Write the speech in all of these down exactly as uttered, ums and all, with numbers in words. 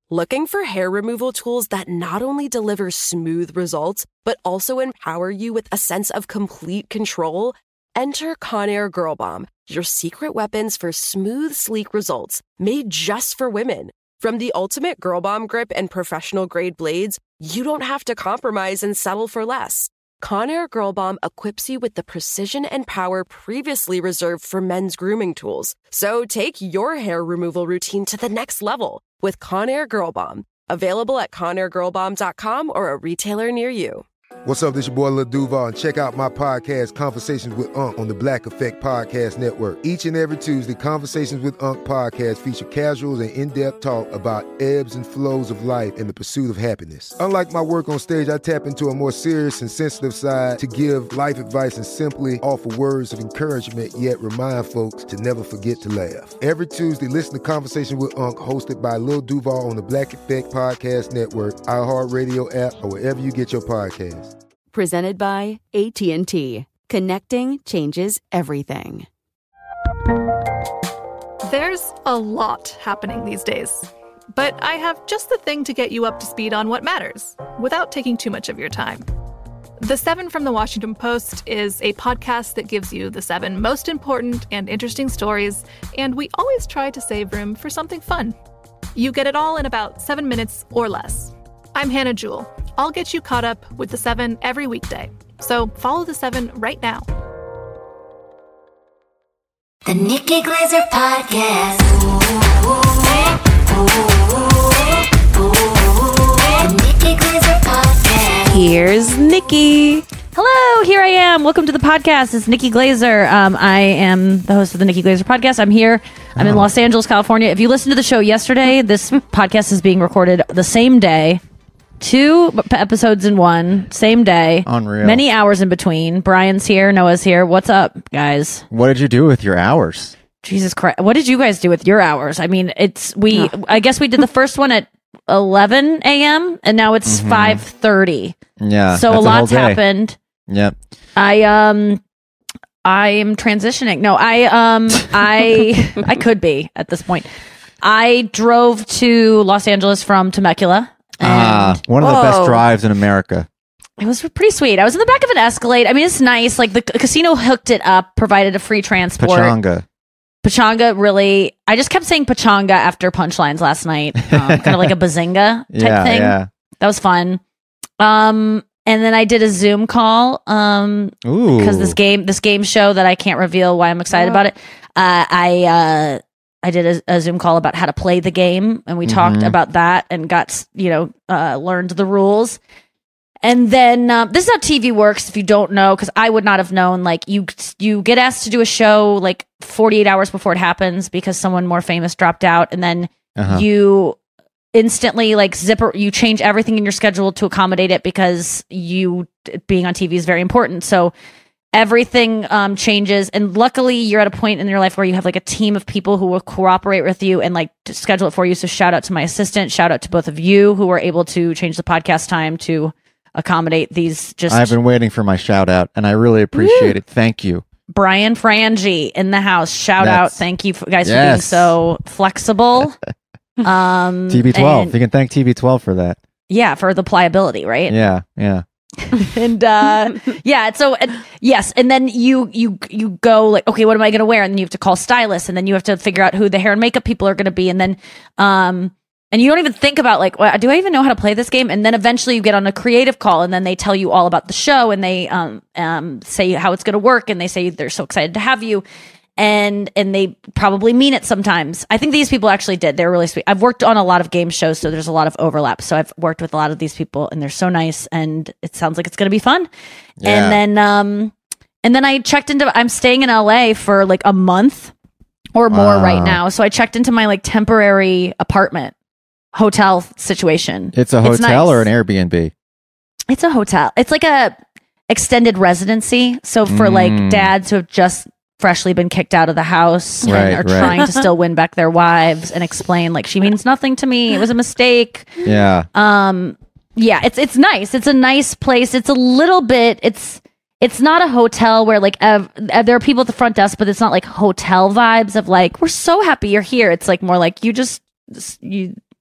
Looking for hair removal tools that not only deliver smooth results, but also empower you with a sense of complete control? Enter Conair Girl Bomb, your secret weapons for smooth, sleek results, made just for women. From the ultimate Girl Bomb grip and professional-grade blades, you don't have to compromise and settle for less. Conair Girl Bomb equips you with the precision and power previously reserved for men's grooming tools. So take your hair removal routine to the next level with Conair Girl Bomb. Available at conair girl bomb dot com or a retailer near you. What's up, this your boy Lil Duval, and check out my podcast, Conversations with Unc, on the Black Effect Podcast Network. Each and every Tuesday, Conversations with Unc podcast feature casuals and in-depth talk about ebbs and flows of life and the pursuit of happiness. Unlike my work on stage, I tap into a more serious and sensitive side to give life advice and simply offer words of encouragement, yet remind folks to never forget to laugh. Every Tuesday, listen to Conversation with Unc, hosted by Lil Duval on the Black Effect Podcast Network, iHeartRadio app, or wherever you get your podcasts. Presented by A T and T. Connecting changes everything. There's a lot happening these days, but I have just the thing to get you up to speed on what matters without taking too much of your time. The Seven from the Washington Post is a podcast that gives you the seven most important and interesting stories, and we always try to save room for something fun. You get it all in about seven minutes or less. I'm Hannah Jewell. I'll get you caught up with The Seven every weekday. So follow The Seven right now. The Nikki Glazer Podcast. Ooh, ooh, ooh, ooh. The Nikki Glazer Podcast. Here's Nikki. Hello, here I am. Welcome to the podcast. It's Nikki Glazer. Um, I am the host of the Nikki Glazer Podcast. I'm here. I'm oh. in Los Angeles, California. If you listened to the show yesterday, this podcast is being recorded the same day. Two episodes in one, same day. Unreal. Many hours in between. Brian's here. Noah's here. What's up, guys? What did you do with your hours? Jesus Christ. What did you guys do with your hours? I mean, it's, we, oh. I guess we did the first one at eleven a.m. and now it's mm-hmm. five thirty. Yeah. So a lot's happened. Yep. I, um, I am transitioning. No, I, um, I, I could be at this point. I drove to Los Angeles from Temecula. Ah, one of the whoa. best drives in America. It was pretty sweet. I was in the back of an Escalade. I mean, it's nice. Like, the c- casino hooked it up, provided a free transport. Pachanga. Pachanga, really. I just kept saying Pachanga after punchlines last night. Um, kind of like a bazinga type yeah, thing. Yeah. That was fun. Um, and then I did a Zoom call. Um, Ooh. Because this game, this game show that I can't reveal why I'm excited oh. about it. Uh, I, uh, I did a, a Zoom call about how to play the game, and we mm-hmm. talked about that and got, you know, uh, learned the rules. And then uh, this is how T V works. If you don't know, because I would not have known. Like, you, you get asked to do a show like forty-eight hours before it happens because someone more famous dropped out, and then uh-huh. you instantly like zipper. You change everything in your schedule to accommodate it because you being on T V is very important. So everything um, changes, and luckily you're at a point in your life where you have like a team of people who will cooperate with you and like schedule it for you. So shout out to my assistant, shout out to both of you who were able to change the podcast time to accommodate these. Just I've been waiting for my shout out, and I really appreciate Woo. it. Thank you. Brian Frangie in the house. Shout That's, out. Thank you for, guys yes. for being so flexible. um, T V twelve. and, you can thank T V twelve for that. Yeah, for the pliability, right? Yeah, yeah. and uh yeah so uh, yes and then you you you go like, okay, what am I gonna wear? And then you have to call stylists, and then you have to figure out who the hair and makeup people are gonna be, and then um and you don't even think about like, well, do I even know how to play this game? And then eventually you get on a creative call, and then they tell you all about the show, and they um um say how it's gonna work, and they say they're so excited to have you, and and they probably mean it sometimes. I think these people actually did. They're really sweet. I've worked on a lot of game shows, so there's a lot of overlap. So I've worked with a lot of these people, and they're so nice, and it sounds like it's going to be fun. Yeah. And then um and then I checked into I'm staying in L A for like a month or more wow. right now. So I checked into my like temporary apartment hotel situation. It's a hotel it's nice. Or an Airbnb? It's a hotel. It's like a extended residency. So for mm. like dads who have just freshly been kicked out of the house right, and are right. trying to still win back their wives and explain like, she means nothing to me. It was a mistake. Yeah. Um, yeah, it's, it's nice. It's a nice place. It's a little bit, it's, it's not a hotel where like, uh, there are people at the front desk, but it's not like hotel vibes of like, we're so happy you're here. It's like more like you just, you,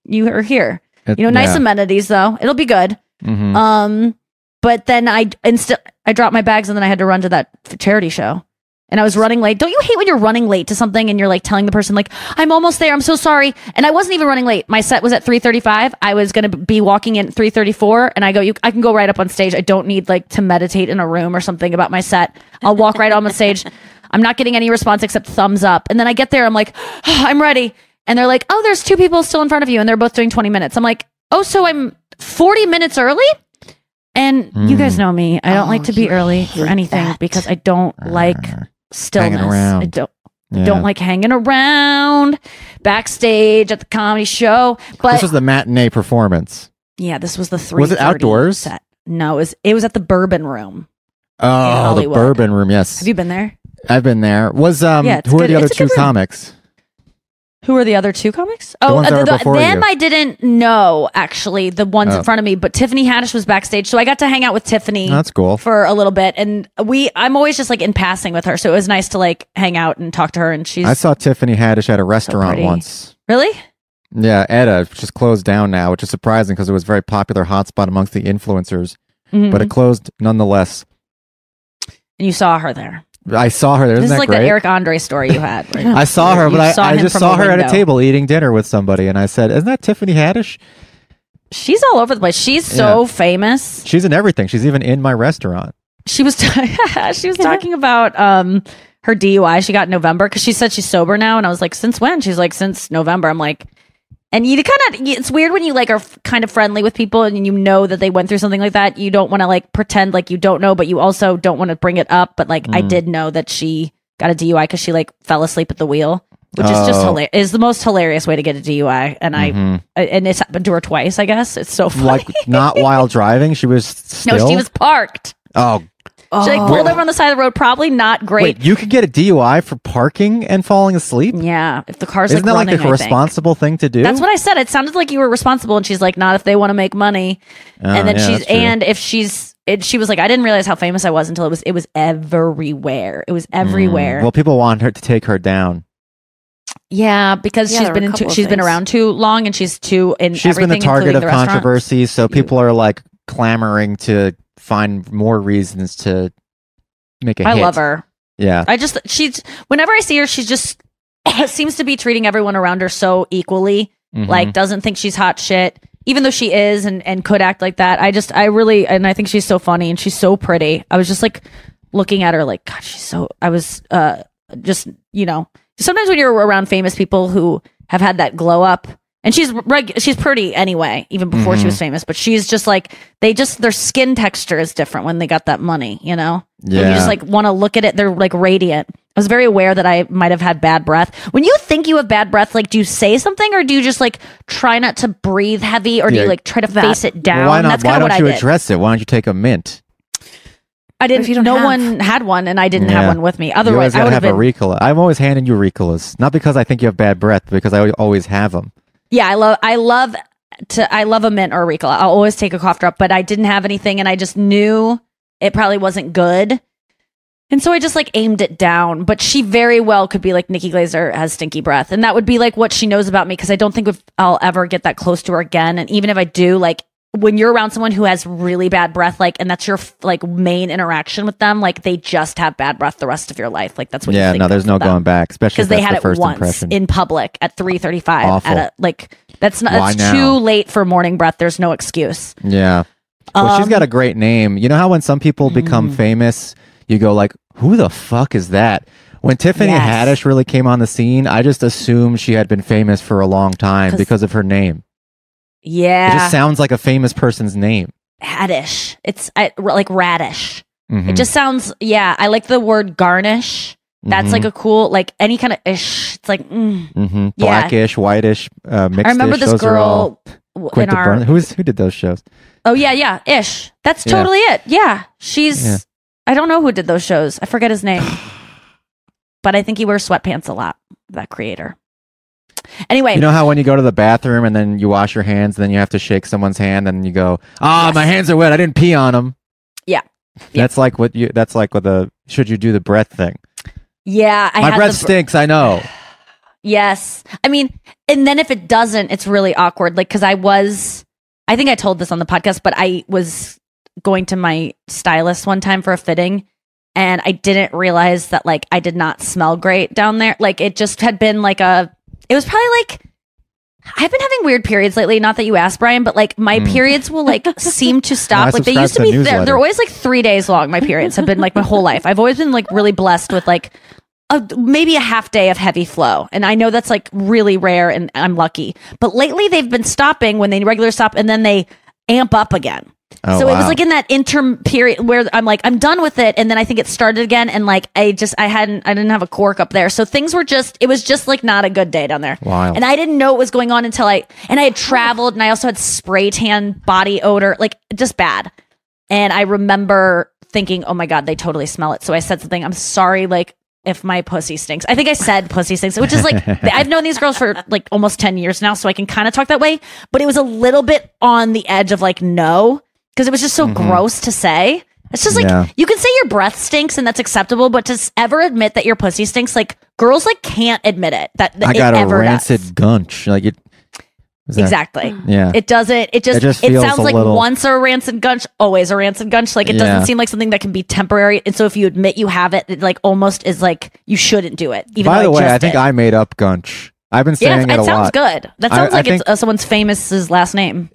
you are here. It- You know, nice yeah. amenities though. It'll be good. Mhm. Um, but then I inst- I dropped my bags and then I had to run to that f- charity show. And I was running late. Don't you hate when you're running late to something and you're like telling the person like, I'm almost there. I'm so sorry. And I wasn't even running late. My set was at three thirty-five. I was going to be walking in at three thirty-four and I go, you, I can go right up on stage. I don't need like to meditate in a room or something about my set. I'll walk right on the stage. I'm not getting any response except thumbs up. And then I get there. I'm like, oh, I'm ready. And they're like, oh, there's two people still in front of you. And they're both doing twenty minutes. I'm like, oh, so I'm forty minutes early? And you guys know me. I don't Oh, like to be you early for hate anything that. because I don't like stillness. around. I don't I Yeah. don't like hanging around backstage at the comedy show. But This was the matinee performance. yeah, this was the three. Was it outdoors? Set. No, it was it was at the Bourbon Room. Oh, the Hollywood. Bourbon Room. Yes, Have you been there? I've been there. Was um, Yeah, it's who are good. the other It's a two good room. comics? Who are the other two comics? Oh, ones that uh, were the- before them you. I didn't know actually. The ones Oh. in front of me, but Tiffany Haddish was backstage, so I got to hang out with Tiffany. Oh, that's cool. For a little bit, and we I'm always just like in passing with her, so it was nice to like hang out and talk to her. And she's I saw Tiffany Haddish at a restaurant pretty. once. really Yeah, Edda, which is closed down now, which is surprising because it was a very popular hotspot amongst the influencers, Mhm. but it closed nonetheless. and you saw her there. I saw her there. This Isn't is that like great? that Eric Andre story you had. where I saw her, you but I, saw I him just from saw a her at a window. table eating dinner with somebody, and I said, "Isn't that Tiffany Haddish? She's all over the place. She's so Yeah. famous. She's in everything. She's even in my restaurant." She was she was talking about um her D U I she got in November because she said she's sober now, and I was like, since when? She's like, since November. I'm like, and you kind of it's weird when you like are f- kind of friendly with people and you know that they went through something like that. You don't want to like pretend like you don't know, but you also don't want to bring it up. But like I Mm. did know that she got a D U I because she like fell asleep at the wheel, which is just Oh. hilarious. Is the most hilarious way to get a D U I, and I Mhm. and it's happened to her twice. I guess it's so funny. Like not while driving. She was still. no, she was parked. Oh, She like pulled over on the side of the road. Probably not great. wait! You could get a D U I for parking and falling asleep. Yeah, if the car's Isn't like that like running, the I think. responsible thing to do? That's what I said. It sounded like you were responsible, and she's like, not if they want to make money. Oh, and then yeah, she's that's true. and if she's it, she was like, I didn't realize how famous I was until it was it was everywhere. It was everywhere. Mm. Well, people want her to take her down. yeah, because Yeah, she's there been were a in too, couple of she's been things. around too long, and she's too in She's been everything, the target including of the restaurant. controversy, so people are like clamoring to find more reasons to make a I hit. love her. Yeah. I just she's whenever I see her, she's just seems to be treating everyone around her so equally. Mhm. Like doesn't think she's hot shit, even though she is and, and could act like that. I just I really and I think she's so funny and she's so pretty. I was just like looking at her like, God, she's so I was uh just, you know, sometimes when you're around famous people who have had that glow up, and she's reg- she's pretty anyway, even before she was famous, but she's just like they just their skin texture is different when they got that money, you know? And you Yeah. just like want to look at it, they're like radiant. I was very aware that I might have had bad breath. When you think you have bad breath, like do you say something or do you just like try not to breathe heavy or do Yeah. you like try to face it down? Well, why not? That's Why kind of don't what you I did. address it? Why don't you take a mint? I didn't. if you don't no have- one had one, and I didn't Yeah. have one with me. You always Otherwise, I gotta would have have a been. Ricola. I'm always handing you Ricolas, not because I think you have bad breath, but because I always have them. Yeah, I love. I love to. I love a mint or a Ricola. I'll always take a cough drop, but I didn't have anything, and I just knew it probably wasn't good. And so I just like aimed it down, but she very well could be like Nikki Glaser has stinky breath, and that would be like what she knows about me because I don't think if I'll ever get that close to her again. And even if I do, like when you're around someone who has really bad breath, like and that's your like main interaction with them, like they just have bad breath the rest of your life. Like that's what. Yeah, you think no, there's of no them. going back, especially Because if they that's had the it first once impression. in public at three thirty-five. Awful. At a like that's not Why that's now? too late for morning breath. There's no excuse. Yeah. Well, she's Um, got a great name. You know how when some people become Mm. famous, you go like, "Who the fuck is that?" When Tiffany Yes. Haddish really came on the scene, I just assumed she had been famous for a long time 'Cause- because of her name. It Yeah, just sounds like a famous person's name. Haddish. It's I, like radish. Mhm. It just sounds. Yeah, I like the word garnish. That's Mhm. like a cool like any kind of ish. It's like mm. Mhm. Yeah. Blackish, whitish, uh, mixed. I remember this those are all girl w- in Quinta our. Burn. Who's who did those shows? Oh yeah, yeah, ish. That's Yeah. totally it. Yeah, she's. Yeah. I don't know who did those shows. I forget his name, but I think he wears sweatpants a lot. That creator. Anyway, You know how when you go to the bathroom and then you wash your hands, then you have to shake someone's hand, and you go, "Ah, Yes. my hands are wet. I didn't pee on them." Yeah. Yeah. That's like what you. That's like with the should you do the breath thing. yeah, I my had breath the, stinks. I know. Yes. I mean, and then if it doesn't, it's really awkward. Like, because I was, I think I told this on the podcast, but I was going to my stylist one time for a fitting, and I didn't realize that, like, I did not smell great down there. Like, it just had been like a, it was probably like, I've been having weird periods lately. Not that you asked, Brian, but like my mm. periods will like seem to stop. I like they used to to be, they're, they're always like three days long. My periods have been like my whole life. I've always been like really blessed with like a, maybe a half day of heavy flow. And I know that's like really rare and I'm lucky. But lately they've been stopping when they regular stop and then they amp up again. Oh, so wow. it was like in that interim period where I'm like, I'm done with it. And then I think it started again. And like, I just, I hadn't, I didn't have a cork up there. So things were just, it was just like not a good day down there. Wow. And I didn't know what was going on until I, and I had traveled and I also had spray tan body odor, like just bad. And I remember thinking, oh my God, they totally smell it. So I said something, I'm sorry, like, if my pussy stinks. I think I said pussy stinks, which is like, I've known these girls for like almost ten years now. So I can kind of talk that way, but it was a little bit on the edge of like, no. Because it was just so mm-hmm. gross to say. It's just like, yeah. you can say your breath stinks and that's acceptable, but to ever admit that your pussy stinks, like girls like can't admit it. That, that I it got a ever rancid does. gunch. Like it. That, exactly. Yeah. It doesn't, it just, it, just it feels sounds a like little... once a rancid gunch, always a rancid gunch. Like it yeah. doesn't seem like something that can be temporary. And so if you admit you have it, it like almost is like, you shouldn't do it. Even By though the I way, just I think did. I made up gunch. I've been saying yeah, it a it sounds lot. good. That sounds I, like I it's uh, someone's famous last name.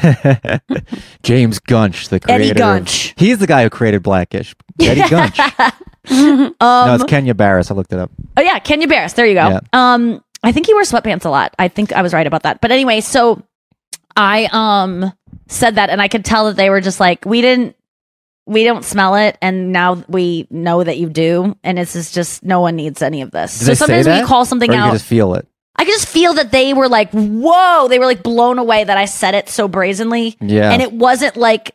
James Gunch, the creator. Eddie Gunch. Of, he's the guy who created Blackish. Eddie Gunch. um, no, it's Kenya Barris. I looked it up. Oh yeah, Kenya Barris. There you go. Yeah. Um, I think he wears sweatpants a lot. I think I was right about that. But anyway, so I um said that, and I could tell that they were just like, we didn't, we don't smell it, and now we know that you do, and it's just, just no one needs any of this. Did so they sometimes say when that? you call something or you out, can just feel it. I could just feel that they were like, whoa, they were like blown away that I said it so brazenly. Yeah. And it wasn't like,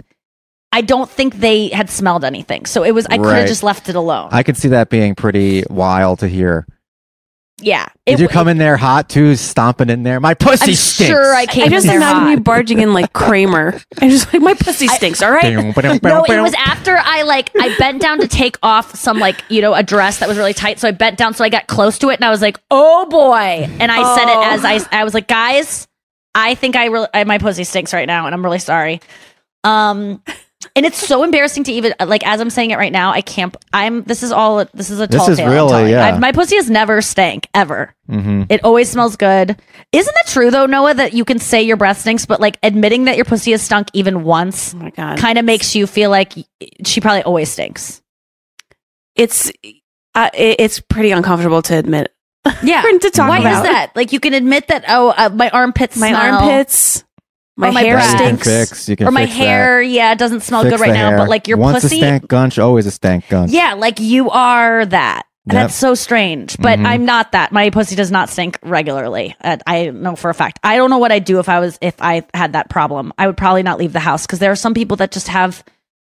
I don't think they had smelled anything. So it was, I could have Right. just left it alone. I could see that being pretty wild to hear. yeah. Did It- you come in there hot too, stomping in there? My pussy I'm stinks. sure I came I just in there imagine hot. you barging in like Kramer. I just like, my pussy stinks, all right? No, it was after I like I bent down to take off some like, you know, a dress that was really tight. So I bent down, so I got close to it, and I was like, "Oh boy!" And I Oh. said it as I I was like, "Guys, I think I really I, my pussy stinks right now, and I'm really sorry." Um, and it's so embarrassing to even like as I'm saying it right now. I can't. I'm. This is all. This is a tall This is tale I'm really, telling. yeah. I, my pussy has never stank ever. Mm-hmm. It always smells good. Isn't that true though, Noah? That you can say your breath stinks, but like admitting that your pussy has stunk even once Oh my God. kind of makes you feel like she probably always stinks. It's, uh, it, it's pretty uncomfortable to admit. Yeah. to talk Why about. is that? Like you can admit that, oh, uh, my armpits My smell. armpits, my, Or my hair breath. You can stinks. fix. You can Or my fix hair, yeah, it doesn't smell that. good Fix right the now, hair. but like your Once pussy. a stank gunch, always a stank gunch. Yeah, like you are that. Yep. That's so strange, but Mhm. I'm not that. My pussy does not stink regularly. Uh, I know for a fact. I don't know what I'd do if I was if I had that problem. I would probably not leave the house because there are some people that just have,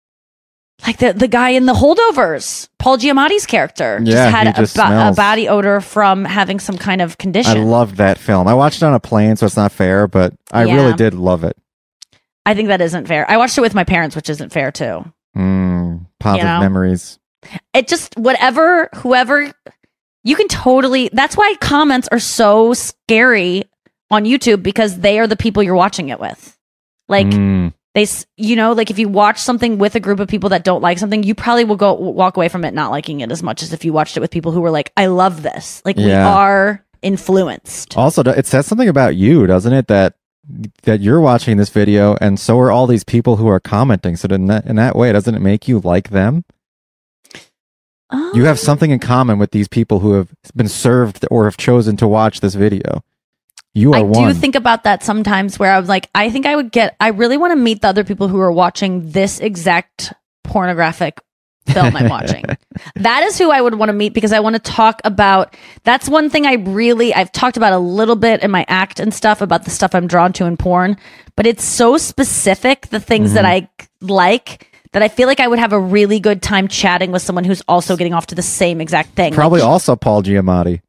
like the the guy in The Holdovers, Paul Giamatti's character, Yeah, just had he a, just ba- a smells. body odor from having some kind of I condition. loved that film. I watched it on a plane, so it's not fair, but I Yeah. really did love it. I think that isn't fair. I watched it with my parents, which isn't fair too. Mm, positive You know? memories. It just whatever whoever you can totally that's why comments are so scary on YouTube because they are the people you're watching it with. Like Mm. they s- you know, like if you watch something with a group of people that don't like something, you probably will go walk away from it not liking it as much as if you watched it with people who were like, I love this. Like we Yeah. are influenced. Also, it says something about you, doesn't it? That that you're watching this video, and so are all these people who are commenting. So in that in that way, doesn't it make you like them? You have something in common with these people who have been served or have chosen to watch this video. You are I one. do think about that sometimes where I was like, I think I would get, I really want to meet the other people who are watching this exact pornographic film I'm watching. That is who I would want to meet because I want to talk about, that's one thing I really, I've talked about a little bit in my act and stuff about the stuff I'm drawn to in porn, but it's so specific, the things that I like, that I feel like I would have a really good time chatting with someone who's also getting off to the same exact thing. Probably Like, also Paul Giamatti.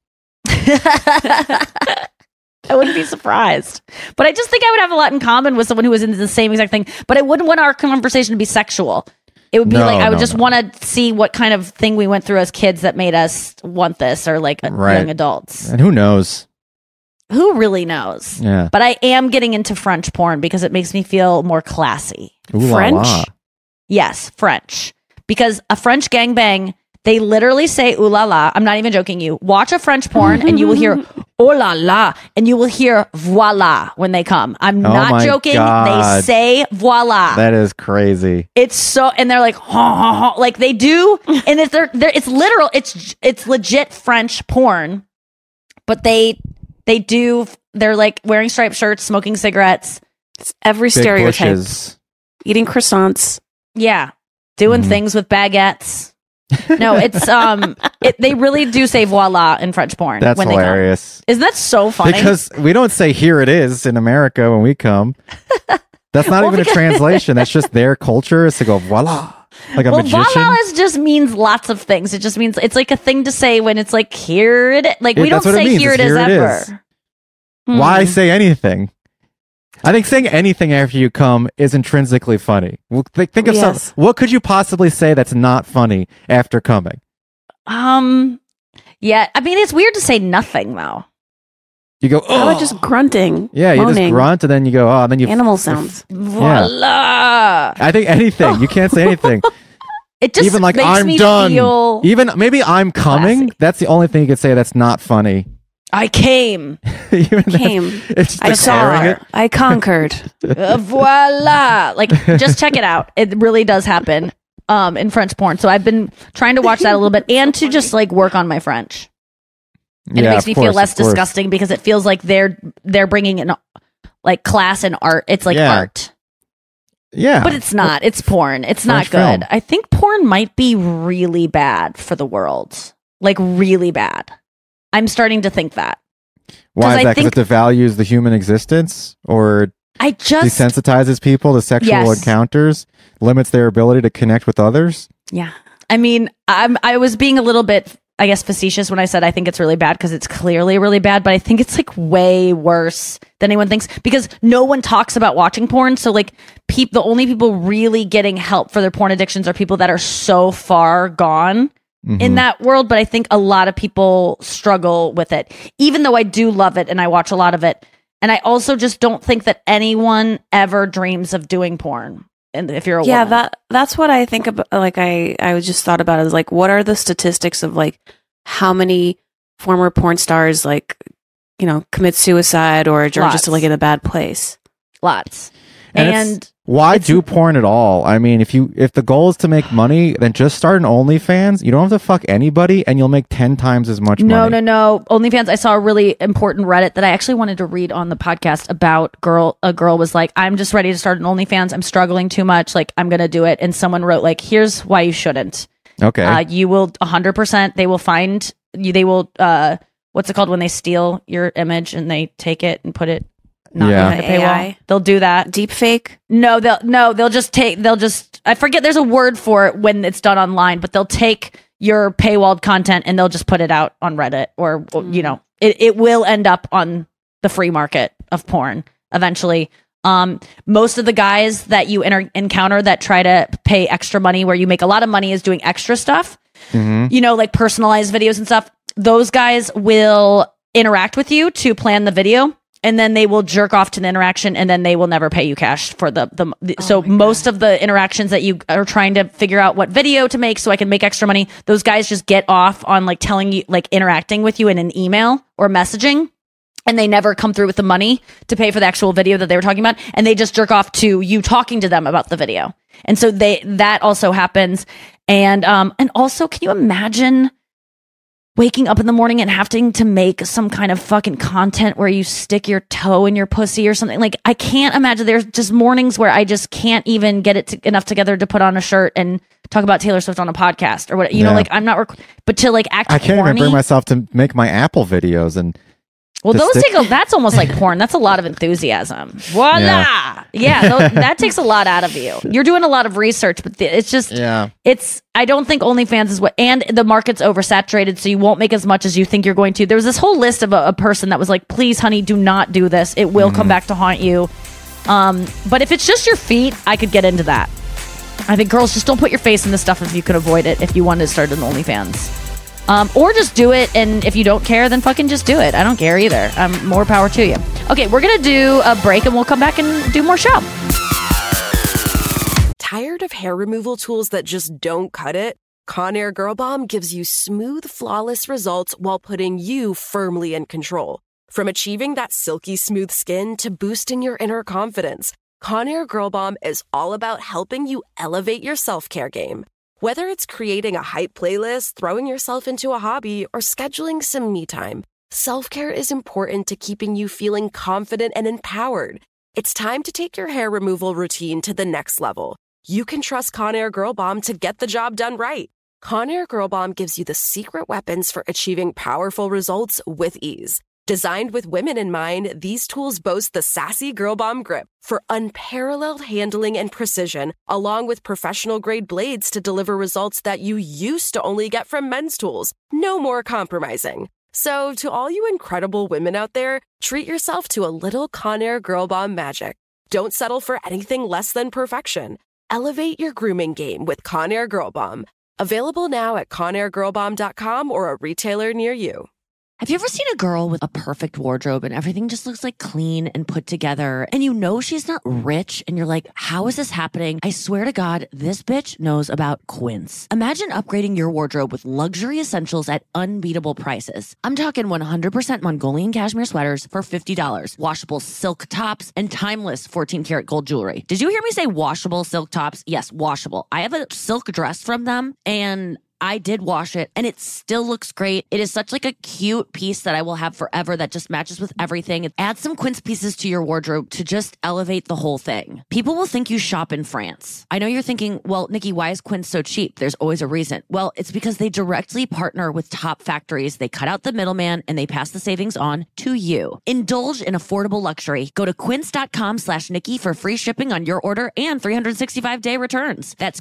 I wouldn't be surprised. But I just think I would have a lot in common with someone who was into the same exact thing. But I wouldn't want our conversation to be sexual. It would be No, like I would no, just no. want to see what kind of thing we went through as kids that made us want this, or like Right. young adults. And who knows? Who really knows? Yeah. But I am getting into French porn because it makes me feel more classy. Ooh la French? la. Yes, French. Because a French gangbang, they literally say ooh la la. I'm not even joking you. Watch a French porn and you will hear oh la la, and you will hear voila when they come. I'm Oh not my joking. God. They say voila. That is crazy. It's so, and they're like, ha, ha, ha, like they do, and it's they're, they're, it's literal. It's it's legit French porn, but they they do. They're like wearing striped shirts, smoking cigarettes. It's every Big stereotype. bushes. Eating croissants. Yeah, doing Mhm. things with baguettes. No, it's um, it, they really do say voila in French porn. That's when They hilarious. come. Isn't that so funny? Because we don't say here it is in America when we come. That's not Well, even a because- translation. That's just their culture is to go voila. Like a well, magician. voila is just means lots of things. It just means it's like a thing to say when it's like here it. Like Yeah, we don't that's what it say means. here it It's is here it ever. is. Why Hmm. say anything? I think saying anything after you come is intrinsically funny. Well, think, think of Yes. something. What could you possibly say that's not funny after coming? Um, yeah. I mean, it's weird to say nothing though. You go, How oh, about just grunting? yeah, you just moaning, grunt and then you go, oh, and then you Animal sounds. Voila! I think anything. You can't say anything. It just Even like makes I'm me done. feel Even maybe I'm coming. classy. That's the only thing you could say that's not funny. I came. Even that- Came. It's just I saw. declaring it. I conquered. Uh, voila! Like, just check it out. It really does happen. Um, in French porn. So I've been trying to watch that a little bit and to just like work on my French. And Yeah, it makes of me course, feel less of course. disgusting because it feels like they're they're bringing in like class and art. It's like Yeah. art. Yeah, But it's not. It's porn. It's not French good. film. I think porn might be really bad for the world. Like really bad. I'm starting to think that. Why is I that? Because think- it devalues the human existence, or I just desensitizes people to sexual Yes. encounters, limits their ability to connect with others. yeah. I mean, I'm I was being a little bit I guess facetious when I said I think it's really bad because it's clearly really bad, but I think it's like way worse than anyone thinks because no one talks about watching porn. So like peop- the only people really getting help for their porn addictions are people that are so far gone in Mhm. that world. But I think a lot of people struggle with it, even though I do love it and I watch a lot of it. And I also just don't think that anyone ever dreams of doing porn. And if you're a yeah, woman. that that's what I think about. Like I, I just thought about it is like, what are the statistics of like how many former porn stars like, you know, commit suicide or are Lots. just like in a bad place? Lots. And And, it's- Why it's- do porn at all? I mean, if you if the goal is to make money, then just start an OnlyFans. You don't have to fuck anybody, and you'll make ten times as much no, money. no, no. OnlyFans. I saw a really important Reddit that I actually wanted to read on the podcast about girl. A girl was like, "I'm just ready to start an OnlyFans. I'm struggling too much. Like, I'm gonna do it." And someone wrote like, "Here's why you shouldn't. Okay. Uh, you will one hundred percent. They will find you. They will. Uh, what's it called when they steal your image and they take it and put it not Yeah. behind a paywall? A I? They'll do that. Deep fake? No, they'll no, they'll just take they'll just I forget there's a word for it when it's done online, but they'll take your paywalled content and they'll just put it out on Reddit or, or, you know, it, it will end up on the free market of porn eventually. Um, most of the guys that you inter- encounter that try to pay extra money where you make a lot of money is doing extra stuff, Mhm. you know, like personalized videos and stuff. Those guys will interact with you to plan the video. And then they will jerk off to the interaction, and then they will never pay you cash for the the. the so most of the interactions that you are trying to figure out what video to make, so I can make extra money. Those guys just get off on like telling you, like interacting with you in an email or messaging, and they never come through with the money to pay for the actual video that they were talking about, and they just jerk off to you talking to them about the video. And so they that also happens, and um and also, can you imagine waking up in the morning and having to make some kind of fucking content where you stick your toe in your pussy or something? Like, I can't imagine. There's just mornings where I just can't even get it to, enough together to put on a shirt and talk about Taylor Swift on a podcast or what, you know, Yeah. like I'm not, rec- but to like act I can't horny. even bring myself to make my Apple videos, and Well, to those stick- take a, that's almost like porn. That's a lot of enthusiasm. Voila! Yeah, Yeah. tho- that takes a lot out of you. You're doing a lot of research, but the, it's just, yeah, it's, I don't think OnlyFans is what, and the market's oversaturated, so you won't make as much as you think you're going to. There was this whole list of a, a person that was like, please, honey, do not do this. It will come back to haunt you. Um, but if it's just your feet, I could get into that. I think girls just don't put your face in this stuff if you could avoid it, if you wanted to start an OnlyFans. Um, or just do it, and if you don't care, then fucking just do it. I don't care either. Um, more power to you. Okay, we're going to do a break, and we'll come back and do more show. Tired of hair removal tools that just don't cut it? Conair Girl Bomb gives you smooth, flawless results while putting you firmly in control. From achieving that silky smooth skin to boosting your inner confidence, Conair Girl Bomb is all about helping you elevate your self-care game. Whether it's creating a hype playlist, throwing yourself into a hobby, or scheduling some me time, self-care is important to keeping you feeling confident and empowered. It's time to take your hair removal routine to the next level. You can trust Conair Girl Bomb to get the job done right. Conair Girl Bomb gives you the secret weapons for achieving powerful results with ease. Designed with women in mind, these tools boast the sassy Girl Bomb grip for unparalleled handling and precision, along with professional-grade blades to deliver results that you used to only get from men's tools. No more compromising. So, to all you incredible women out there, treat yourself to a little Conair Girl Bomb magic. Don't settle for anything less than perfection. Elevate your grooming game with Conair Girl Bomb. Available now at conair girl bomb dot com or a retailer near you. Have you ever seen a girl with a perfect wardrobe and everything just looks like clean and put together, and you know she's not rich, and you're like, how is this happening? I swear to God, this bitch knows about Quince. Imagine upgrading your wardrobe with luxury essentials at unbeatable prices. I'm talking one hundred percent Mongolian cashmere sweaters for fifty dollars, washable silk tops, and timeless fourteen karat gold jewelry. Did you hear me say washable silk tops? Yes, washable. I have a silk dress from them, and I did wash it, and it still looks great. It is such like a cute piece that I will have forever that just matches with everything. Add some Quince pieces to your wardrobe to just elevate the whole thing. People will think you shop in France. I know you're thinking, well, Nikki, why is Quince so cheap? There's always a reason. Well, it's because they directly partner with top factories. They cut out the middleman, and they pass the savings on to you. Indulge in affordable luxury. Go to quince.com slash Nikki for free shipping on your order and three hundred sixty-five day returns. That's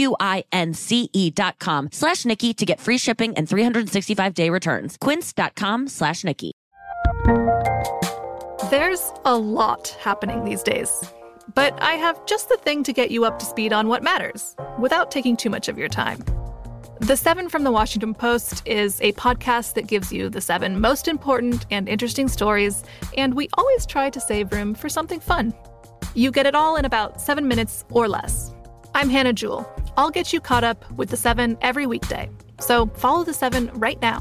Q-U-I-N-C-E dot com slash Nikki to get free shipping and three hundred sixty-five day returns. Quince.com slash Nikki. There's a lot happening these days, but I have just the thing to get you up to speed on what matters without taking too much of your time. The Seven from the Washington Post is a podcast that gives you the seven most important and interesting stories, and we always try to save room for something fun. You get it all in about seven minutes or less. I'm Hannah Jewell. I'll get you caught up with The Seven every weekday. So follow The Seven right now.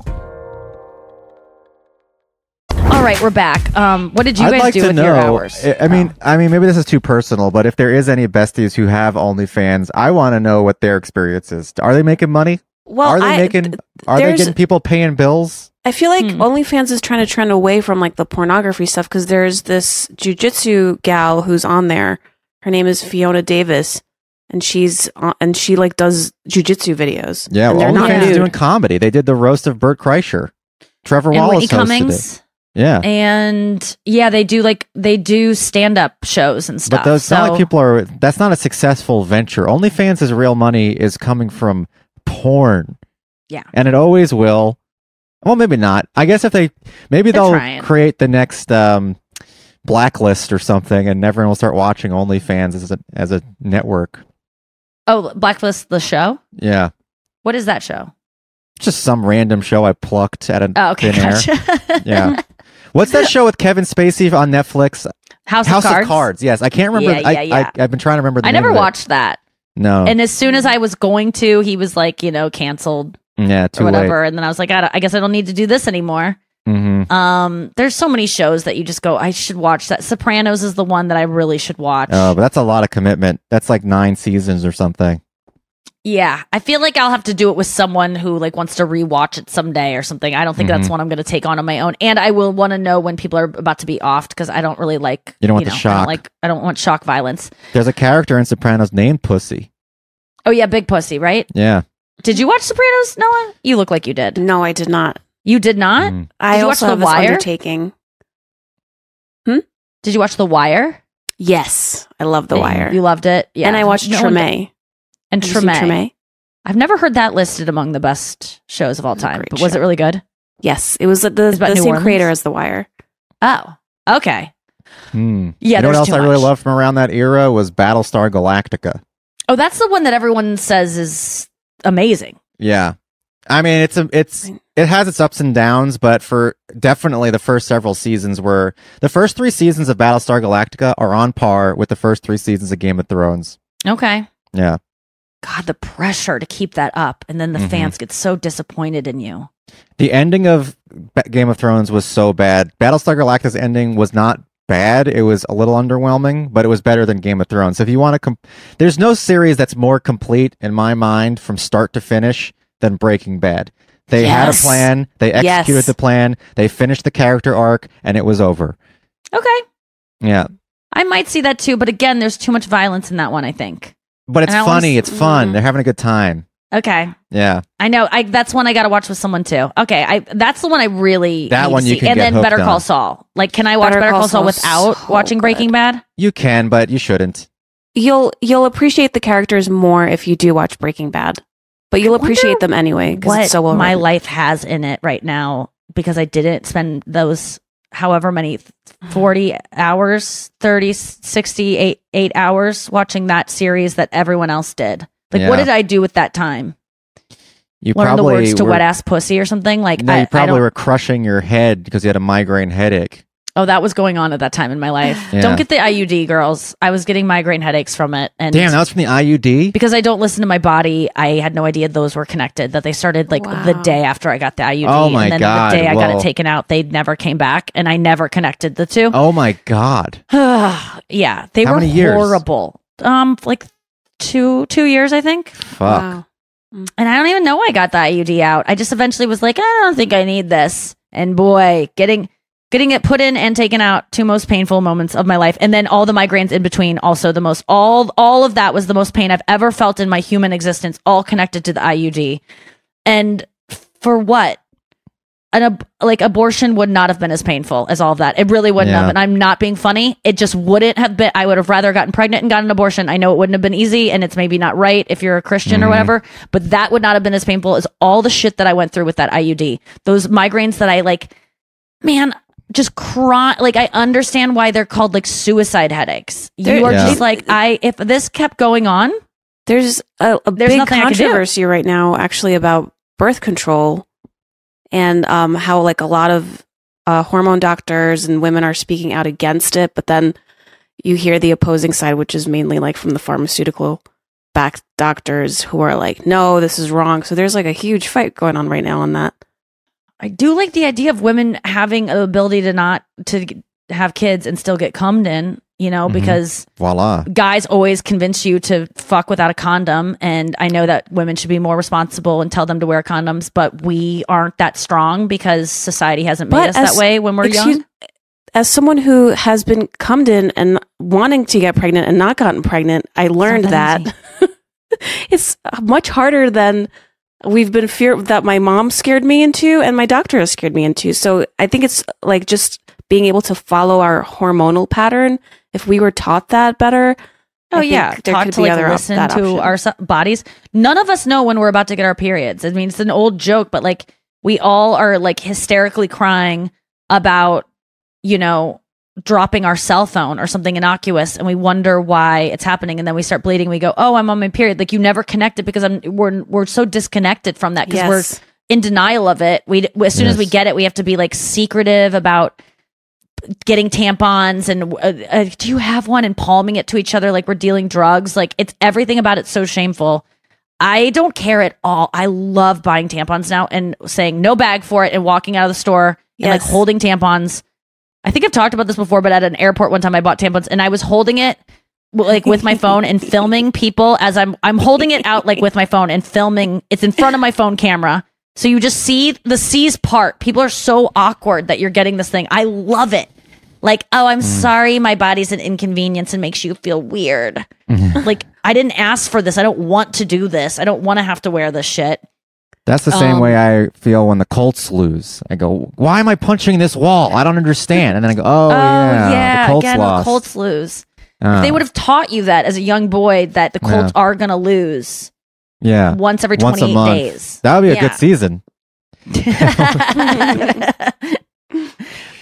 All right, we're back. Um, what did you I'd guys like do to with know, your hours? I I mean, I mean, maybe this is too personal, but if there is any besties who have OnlyFans, I want to know what their experience is. Are they making money? Well, are they I- making? th- Are they there's- getting people paying bills? I feel like Hmm. OnlyFans is trying to trend away from like the pornography stuff because there's this jujitsu gal who's on there. Her name is Fiona Davis, and she's on, and she like does jujitsu videos. Yeah, and well, they're not OnlyFans is nude. doing comedy. They did the roast of Bert Kreischer. Trevor and Wallace Whitney hosted Cummings. it. Yeah, And yeah, they do like they do stand up shows and stuff. but those so not like people are. That's not a successful venture. OnlyFans' real money is coming from porn. Yeah. and it always will. Well, maybe not. I guess if they maybe They're they'll trying. create the next um, Blacklist or something, and everyone will start watching OnlyFans as a as a network. oh, Blacklist the show. Yeah, What is that show? just some random show I plucked at a Oh, okay, thin air. gotcha. Yeah. What's that show with Kevin Spacey on Netflix? House, House of Cards. Yes, I can't remember. Yeah, I, yeah, yeah. I, I've been trying to remember. The I name never of it. watched that. No. And as soon as I was going to, he was like, you know, canceled yeah, too or whatever. And then I was like, I, don't- I guess I don't need to do this anymore. Mm-hmm. Um, there's so many shows that you just go, I should watch that. Sopranos is the one that I really should watch. Oh, but that's a lot of commitment. That's like nine seasons or something. Yeah, I feel like I'll have to do it with someone who like wants to rewatch it someday or something. I don't think that's Mhm. one I'm going to take on on my own. And I will want to know when people are about to be offed because I don't really like. You don't want the know, I shock. don't like I don't want shock violence. There's a character in Sopranos named Pussy. Oh yeah, Big Pussy, right? Yeah. Did you watch Sopranos, Noah? You look like you did. No, I did not. You did not. Mm. I you watch also The have this Wire? undertaking. Did you watch The Wire? Yes, I love The Wire. You loved it. Yeah, And I watched No one- Treme. and Have you seen Treme. Treme? I've never heard that listed among the best shows of all It's a time. great But was show. it really good? Yes, it was the, It's about the New same Orleans? creator as The Wire. Oh, okay. Hmm. Yeah, You know what there's else too I really much. loved from around that era was Battlestar Galactica. Oh, that's the one that everyone says is amazing. Yeah. I mean, it's a, it's it has its ups and downs, but for definitely the first several seasons were the first three seasons of Battlestar Galactica are on par with the first three seasons of Game of Thrones. Okay. Yeah. God, the pressure to keep that up, and then the Mhm. fans get so disappointed in you. The ending of Ba- Game of Thrones was so bad. Battlestar Galactica's ending was not bad. It was a little underwhelming, but it was better than Game of Thrones. If you want to, comp- there's no series that's more complete in my mind from start to finish than Breaking Bad. They had a Yes. plan. They executed Yes. the plan. They finished the character arc, and it was over. Okay. Yeah, I might see that too, but again, there's too much violence in that one, I think. but it's And I wanna funny. s- It's fun. They're having a good time. Okay. Yeah, I know. I that's one I got to watch with someone too. Okay, I that's the one I really That need one to you see. can and get then hooked Better Call on. Saul. Like, can I watch Better Better, Call Call Saul Saul's without so watching good. Breaking Bad? you can, but you shouldn't. You'll you'll appreciate the characters more if you do watch Breaking Bad, but you'll I wonder appreciate them anyway because What it's so well my written. life has in it right now because I didn't spend those however many forty hours, thirty, sixty, eight, eight hours watching that series that everyone else did. Like, what Yeah. did I do with that time? You Learn the probably words to were, wet ass pussy or something? Like, No, I, you I probably don't- were crushing your head because you had a migraine headache. Oh, that was going on at that time in my life. Yeah. Don't get the I U D, girls. I was getting migraine headaches from it. And Damn, that was from the I U D. because I don't listen to my body, I had no idea those were connected, that they started like the Wow. day after I got the I U D. Oh my and then God, the day I got well- it taken out, they never came back. And I never connected the two. Oh my god. Yeah, they How were many years? horrible. Um, like two two years, I think. Fuck. Wow. And I don't even know I got the I U D out. I just eventually was like, I don't think I need this. And boy, getting getting it put in and taken out, two most painful moments of my life. And then all the migraines in between, also the most all all of that was the most pain I've ever felt in my human existence, all connected to the I U D. And for what? An ab- like abortion would not have been as painful as all of that. It really wouldn't Yeah. have. And I'm not being funny. It just wouldn't have been. I would have rather gotten pregnant and gotten an abortion. I know it wouldn't have been easy, and it's maybe not right if you're a Christian or Mhm. whatever. But that would not have been as painful as all the shit that I went through with that I U D. Those migraines that I like, man, just cry. Like, I understand why they're called like suicide headaches. You There- are Yeah. just like, I. If this kept going on, There's a, a There's big nothing I can do. controversy right now, actually, about birth control and um, how like a lot of uh, hormone doctors and women are speaking out against it, but then you hear the opposing side, which is mainly like from the pharmaceutical backed doctors who are like, no, this is wrong. So there's like a huge fight going on right now on that. I do like the idea of women having the ability to not to g- have kids and still get cummed in, you know, Mhm. because Voila. guys always convince you to fuck without a condom. And I know that women should be more responsible and tell them to wear condoms, but we aren't that strong because society hasn't made But us as- that way when we're excuse- young. As someone who has been cummed in and wanting to get pregnant and not gotten pregnant, I learned that that it's much harder than we've been fear that my mom scared me into and my doctor has scared me into. So I think it's like just being able to follow our hormonal pattern. If we were taught that better, Oh I think yeah, there taught could to be like other op- listen that to option. our su- bodies. None of us know when we're about to get our periods. I mean, it's an old joke, but like we all are like hysterically crying about, you know, dropping our cell phone or something innocuous, and we wonder why it's happening, and then we start bleeding. We go, "Oh, I'm on my period." Like you never connect it because I'm we're we're so disconnected from that because Yes. we're in denial of it. We as soon as we Yes. get it, we have to be like secretive about getting tampons and uh, uh, do you have one, and palming it to each other like we're dealing drugs. Like it's everything about it's so shameful. I don't care at all. I love buying tampons now and saying no bag for it and walking out of the store and like Yes. holding tampons. I think I've talked about this before, but at an airport one time I bought tampons and I was holding it w- like with my phone and filming people as I'm I'm holding it out like with my phone and filming. It's in front of my phone camera. So you just see the C's part. People are so awkward that you're getting this thing. I love it. Like, oh, I'm sorry my body's an inconvenience and makes you feel weird. Like, I didn't ask for this. I don't want to do this. I don't want to have to wear this shit. That's the same Um, way I feel when the Colts lose. I go, why am I punching this wall? I don't understand. And then I go, oh, yeah, the Colts again, lost. the Colts lose. Uh, If they would have taught you that as a young boy that the Colts Yeah. are going to lose yeah, once every once a twenty-eight month. days. That would be a Yeah. good season.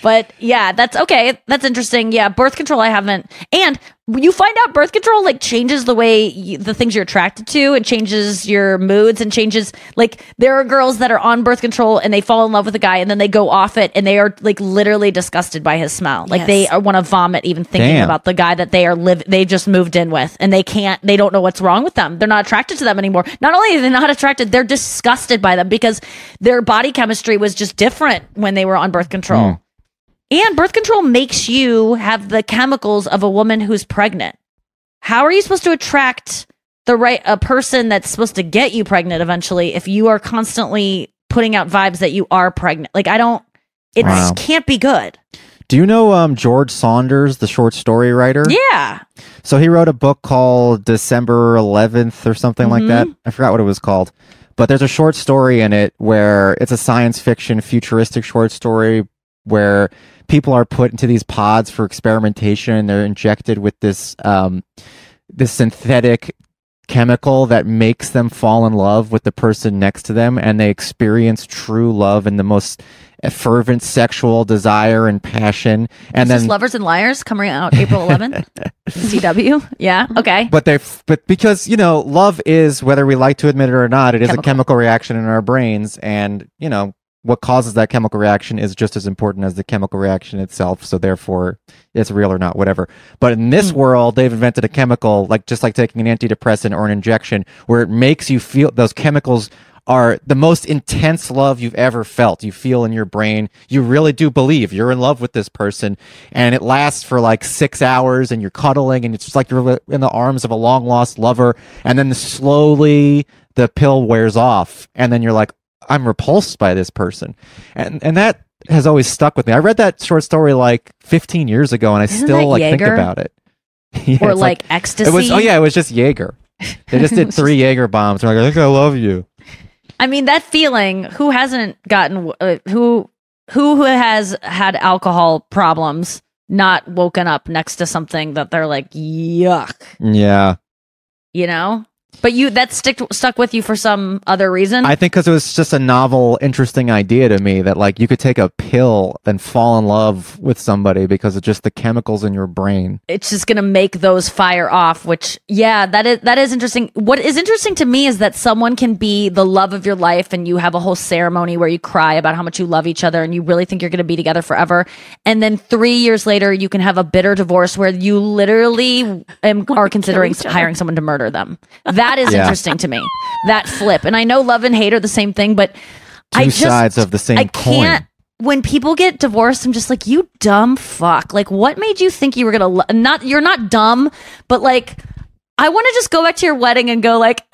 But yeah, that's okay. That's interesting. Yeah, birth control I haven't. And you find out birth control like changes the way you, the things you're attracted to, and changes your moods, and changes like there are girls that are on birth control and they fall in love with a guy and then they go off it and they are like literally disgusted by his smell. Like Yes. they want to vomit even thinking Damn. about the guy that they are live they just moved in with, and they can't they don't know what's wrong with them. They're not attracted to them anymore. Not only are they not attracted, they're disgusted by them because their body chemistry was just different when they were on birth control. Mm. And birth control makes you have the chemicals of a woman who's pregnant. How are you supposed to attract the right a person that's supposed to get you pregnant eventually if you are constantly putting out vibes that you are pregnant? Like I don't it Wow. can't be good. Do you know um, George Saunders, the short story writer? Yeah. So he wrote a book called December eleventh or something like that. I forgot what it was called. But there's a short story in it where it's a science fiction futuristic short story where people are put into these pods for experimentation, and they're injected with this um, this synthetic chemical that makes them fall in love with the person next to them, and they experience true love and the most fervent sexual desire and passion. And Is then this Lovers and Liars coming out April eleventh? C W? Yeah. Okay. But they, but because you know, love is, whether we like to admit it or not, it is Chemical. a chemical reaction in our brains, and you know what causes that chemical reaction is just as important as the chemical reaction itself. So therefore, it's real or not, whatever. But in this Hmm. world, they've invented a chemical, like just like taking an antidepressant or an injection, where it makes you feel those chemicals are the most intense love you've ever felt. You feel in your brain, you really do believe you're in love with this person, and it lasts for like six hours, and you're cuddling, and it's just like you're in the arms of a long lost lover, and then slowly the pill wears off, and then you're like, I'm repulsed by this person, and and that has always stuck with me. I read that short story like fifteen years ago, and I Isn't still that like think Jaeger? about it. Yeah, Or it's like, ecstasy. it was. Oh yeah, it was just Jaeger. They just did three Jaeger bombs. They're like, I think I love you. I mean, that feeling, who hasn't gotten, uh, who, who who has had alcohol problems, not woken up next to something that they're like, yuck, Yeah. you know? But you, that stick, stuck with you for some other reason? I think because it was just a novel, interesting idea to me that like you could take a pill and fall in love with somebody because of just the chemicals in your brain. It's just going to make those fire off, which, yeah, that is that is interesting. What is interesting to me is that someone can be the love of your life, and you have a whole ceremony where you cry about how much you love each other and you really think you're going to be together forever. And then three years later, you can have a bitter divorce where you literally am, are considering each other. hiring someone to murder them. That is Yeah. interesting to me, that flip. And I know love and hate are the same thing, but Two I just, sides of the same I coin. can't. When people get divorced, I'm just like, you dumb fuck. Like, what made you think you were gonna lo- not? You're not dumb, but like, I want to just go back to your wedding and go like,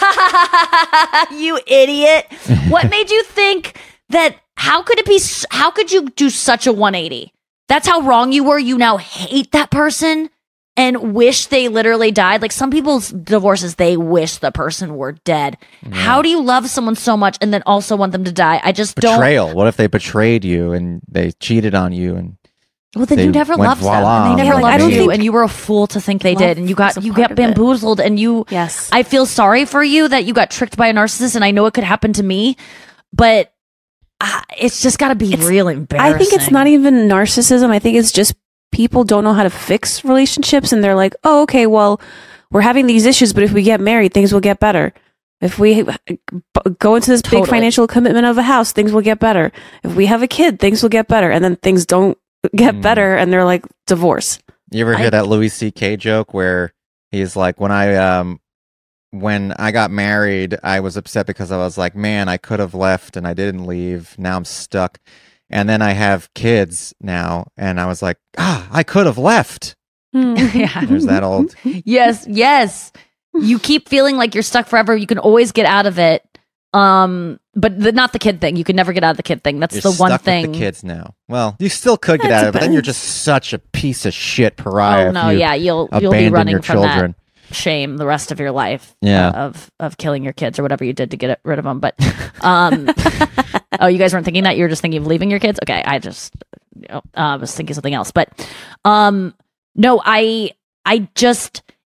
ah, you idiot. What made you think that? How could it be? s- How could you do such a one eighty? That's how wrong you were. You now hate that person and wish they literally died. Like some people's divorces, they wish the person were dead. How do you love someone so much and then also want them to die? I just don't. Betrayal. What if they betrayed you and they cheated on you and Well, then They you never went loved them, voila and they on never the loved baby. you, and you were a fool to think they Love did, and you got was a you part got of it. bamboozled, and you. Yes. I feel sorry for you that you got tricked by a narcissist, and I know it could happen to me, but uh, it's just got to be It's- real embarrassing. I think it's not even narcissism. I think it's just people don't know how to fix relationships, and they're like, "Oh, okay, well, we're having these issues, but if we get married, things will get better. If we b- go into this Totally. big financial commitment of a house, things will get better. If we have a kid, things will get better." And then things don't get Mm. better, and they're like, divorce. You ever I- hear that Louis C K joke where he's like, when I um when I got married, I was upset because I was like, man, I could have left and I didn't leave. Now I'm stuck. And then I have kids now, and I was like, ah, I could have left. yeah. There's that old. Yes, yes. You keep feeling like you're stuck forever. You can always get out of it. Um, but the, not the kid thing. You can never get out of the kid thing. That's You're the one stuck thing. with the kids now. Well, you still could get That out of it, but then you're depends. just such a piece of shit pariah. Oh if no, you yeah, you'll you'll be abandon running your from children. that shame the rest of your life. Yeah. uh, of of killing your kids or whatever you did to get rid of them. But um, oh, you guys weren't thinking that. You were just thinking of leaving your kids. Okay, I just you know, uh, was thinking something else. But um, no, I I just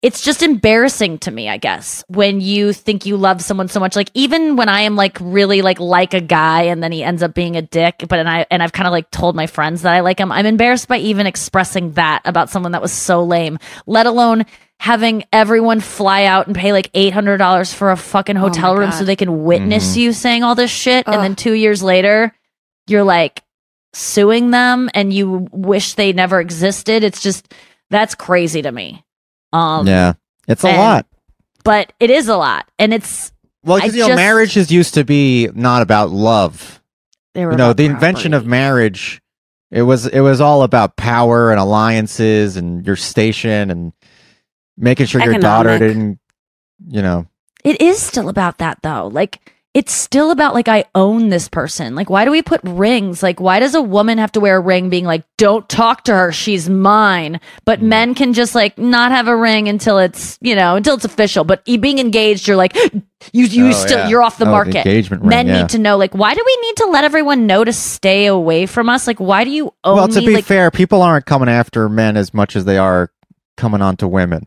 it's just embarrassing to me, I guess, when you think you love someone so much. Like, even when I am like really like like a guy and then he ends up being a dick, but and I and I've kind of like told my friends that I like him, I'm embarrassed by even expressing that about someone that was so lame, let alone having everyone fly out and pay like eight hundred dollars for a fucking hotel Oh my room God. so they can witness Mhm. you saying all this shit. Ugh. And then two years later, you're like suing them and you wish they never existed. It's just, that's crazy to me. Um, yeah, it's a and- lot. But it is a lot. And it's, Well, I because you know, just- marriages used to be not about love. they were You know, about the invention of property. marriage, it was it was all about power and alliances and your station and making sure your daughter Economic. didn't, you know. It is still about that though. Like, it's still about like, I own this person. Like, why do we put rings? Like, why does a woman have to wear a ring being like, don't talk to her, she's mine? But men can just like not have a ring until it's, you know, until it's official. But you being engaged, you're like, you you Oh, still yeah. you're off the Oh, the market. engagement ring, Men yeah. need to know, like, why do we need to let everyone know to stay away from us? Like, why do you own Well, to me? be Like, fair, people aren't coming after men as much as they are coming on to women.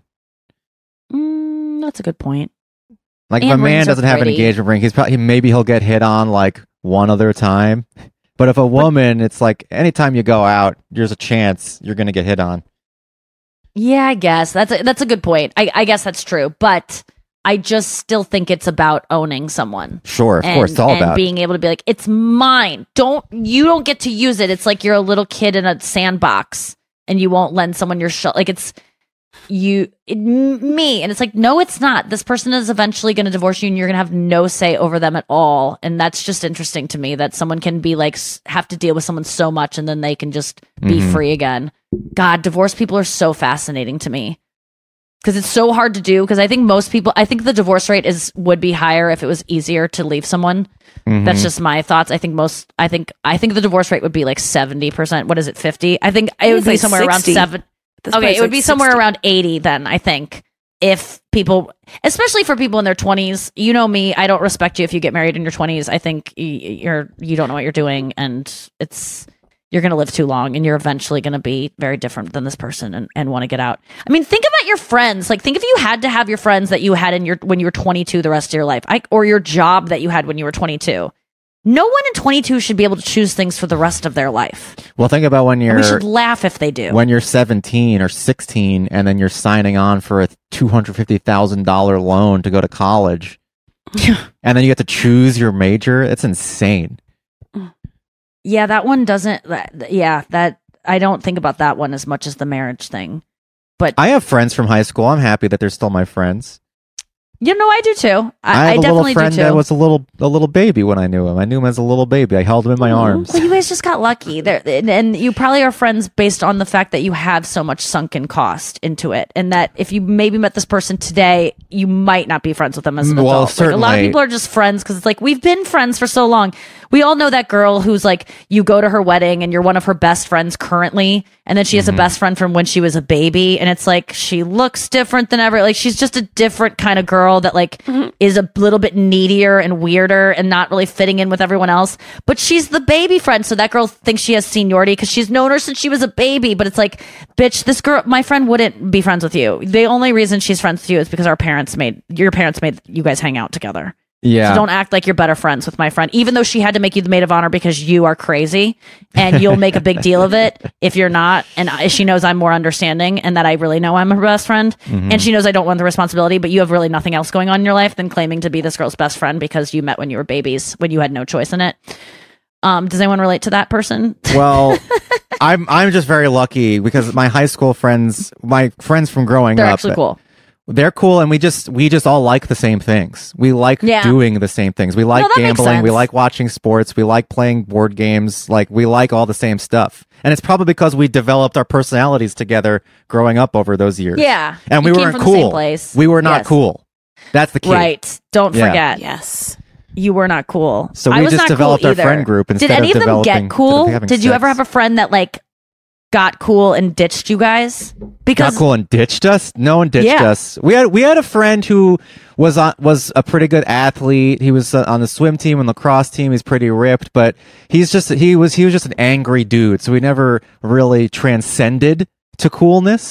mm, that's a good point. Like if And a man rings are doesn't have an pretty. engagement ring, he's probably maybe he'll get hit on like one other time. But if a woman, it's like anytime you go out, there's a chance you're going to get hit on. Yeah, I guess that's a, that's a good point. I, I guess that's true, but I just still think it's about owning someone. Sure, of and, course, it's all and about. being able to be like, it's mine. Don't you don't get to use it. It's like you're a little kid in a sandbox, and you won't lend someone your shell. Like it's you, it, me, and it's like, no, it's not. This person is eventually going to divorce you, and you're going to have no say over them at all. And that's just interesting to me that someone can be like s- have to deal with someone so much, and then they can just be Mhm. free again. God, divorced people are so fascinating to me. Because it's so hard to do. Because I think most people, I think the divorce rate is would be higher if it was easier to leave someone. Mhm. That's just my thoughts. I think most, I think, I think the divorce rate would be like seventy percent. What is it, fifty? I think it would it's be like somewhere sixty. around seven. This Okay, place it would like be somewhere sixty. around eighty then. I think if people, especially for people in their twenties, you know me, I don't respect you if you get married in your twenties. I think y- you're you don't know what you're doing, and it's you're going to live too long, and you're eventually going to be very different than this person and, and want to get out. I mean, think about your friends. Like, think if you had to have your friends that you had in your when you were twenty-two the rest of your life, I, or your job that you had when you were twenty-two. No one in twenty-two should be able to choose things for the rest of their life. Well, think about when And you're we should laugh if they do. when you're seventeen or sixteen, and then you're signing on for a two hundred fifty thousand dollar loan to go to college, and then you get to choose your major. It's insane. Yeah, that one doesn't. That, yeah, that I don't think about that one as much as the marriage thing. But I have friends from high school. I'm happy that they're still my friends. you know, I do too. I, I I, have a little definitely friend do too. that was a little a little baby when I knew him. I knew him as a little baby. I held him in my arms. Well, you guys just got lucky there, and, and you probably are friends based on the fact that you have so much sunken cost into it, and that if you maybe met this person today, you might not be friends with them as an Well, adult. Like, a lot of certainly. people are just friends because it's like we've been friends for so long. We all know that girl who's like you go to her wedding and you're one of her best friends currently, and then she has Mm-hmm. a best friend from when she was a baby, and it's like she looks different than ever. Like she's just a different kind of girl that like is a little bit needier and weirder and not really fitting in with everyone else. But she's the baby friend, so that girl thinks she has seniority because she's known her since she was a baby. But it's like, bitch, this girl, my friend, wouldn't be friends with you. The only reason she's friends with you is because our parents made your parents made you guys hang out together. Yeah. So don't act like you're better friends with my friend, even though she had to make you the maid of honor because you are crazy, and you'll make a big deal of it if you're not. And I- she knows I'm more understanding and that I really know I'm her best friend. Mm-hmm. And she knows I don't want the responsibility, but you have really nothing else going on in your life than claiming to be this girl's best friend because you met when you were babies, when you had no choice in it. Um, does anyone relate to that person? Well, I'm I'm just very lucky because my high school friends, my friends from growing They're up, actually cool. They're cool, and we just we just all like the same things. We like Yeah. doing the same things. We like that makes gambling. We sense. like watching sports. We like playing board games. Like we like all the same stuff. And it's probably because we developed our personalities together growing up over those years. Yeah. and we You came weren't from the same cool. place. We were not Yes. cool. That's the key. Right. Don't Yeah. forget. Yes. You were not cool. So I we was just not developed cool our either. friend group instead Did any of of them developing- get cool? having Did you ever sex. have a friend that like got cool and ditched you guys? Because Not cool and ditched us. No one ditched Yeah. us. We had we had a friend who was on was a pretty good athlete. He was uh, on the swim team and lacrosse team. He's pretty ripped, but he's just he was he was just an angry dude. So we never really transcended to coolness.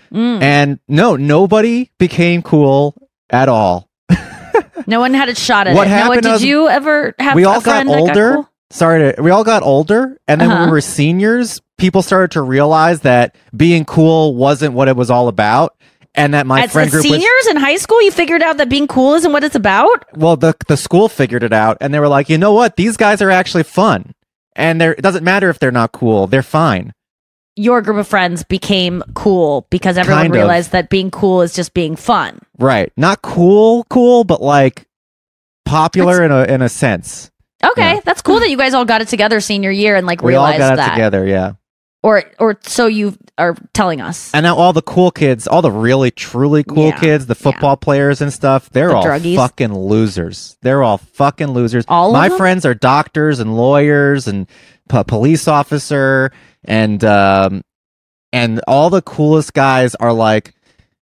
Mm. And no, nobody became cool at all. No one had a shot at What it. Noah, happened did was you ever have we a all got friend that older. got cool? Sorry, to, we all got older, and then when Uh-huh. we were seniors, people started to realize that being cool wasn't what it was all about, and that my As friend a group was. seniors in high school, you figured out that being cool isn't what it's about? Well, the the school figured it out, and they were like, you know what? These guys are actually fun, and they're, it doesn't matter if they're not cool; they're fine. Your group of friends became cool because everyone Kind of. realized that being cool is just being fun. Right? Not cool, cool, but like popular in a in a sense. Okay, Yeah. that's cool that you guys all got it together senior year and like We all realized got it that. together, yeah. Or or so you are telling us. And now all the cool kids, all the really truly cool Yeah. kids, the football players and stuff, they're The all druggies. fucking losers. They're all fucking losers. All of My them? friends are doctors and lawyers and p- police officer and um and all the coolest guys are like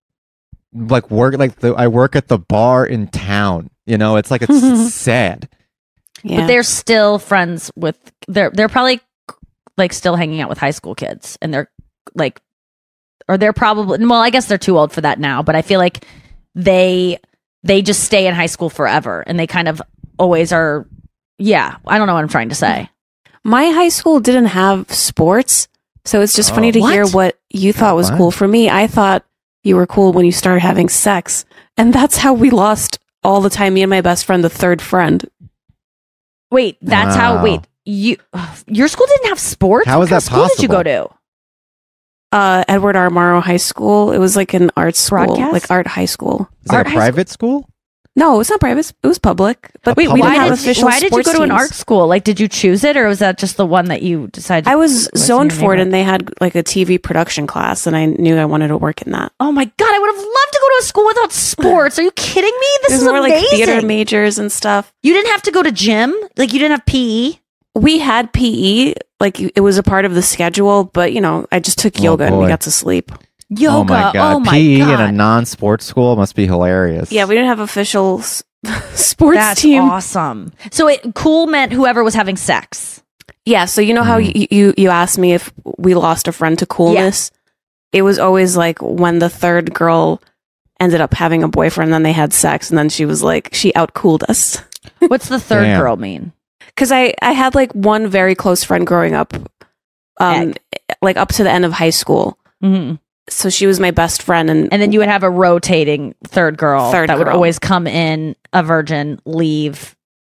like work like the, I work at the bar in town. You know, it's like it's sad. Yeah. But they're still friends with they're they're probably like still hanging out with high school kids and they're like or they're probably well, I guess they're too old for that now, but I feel like they they just stay in high school forever and they kind of always are yeah, I don't know what I'm trying to say. My high school didn't have sports, so it's just Oh. funny to What? hear what you thought was fun. cool. For me, I thought you were cool when you started having sex, and that's how we lost all the time. Me and my best friend, the third friend. Wait, that's Wow. how wait, you your school didn't have sports? How What is kind that of school did you go possible? to? Uh, Edward R. Morrow High School. It was like an art school, Broadcast? like art high school. Is it Art a high private school? No, it's not private. It was public. But Wait, we why didn't have did you, official why did you sports go to an teams. art school? Like, did you choose it, or was that just the one that you decided? I was in zoned your for it, neighborhood? and they had like a T V production class, and I knew I wanted to work in that. Oh my god, I would have loved to go to a school without sports. Are you kidding me? This There's is more amazing. like theater majors and stuff. You didn't have to go to gym, like you didn't have P E. We had P E, like it was a part of the schedule, but you know, I just took Oh, yoga and we boy. got to sleep. Yoga. Oh my god. Oh my P E god. in a non-sports school must be hilarious. Yeah, we didn't have official s- sports That's team. awesome. So it cool meant whoever was having sex. Yeah, so you know how Mhm. you, you you asked me if we lost a friend to coolness? It was always like when the third girl ended up having a boyfriend, then they had sex, and then she was like, she outcooled us. What's the third Damn. girl mean? Because I, I had like one very close friend growing up, um, like up to the end of high school. Mm-hmm. So she was my best friend, and And then you would have a rotating third girl Third that would girl. always come in a virgin, leave.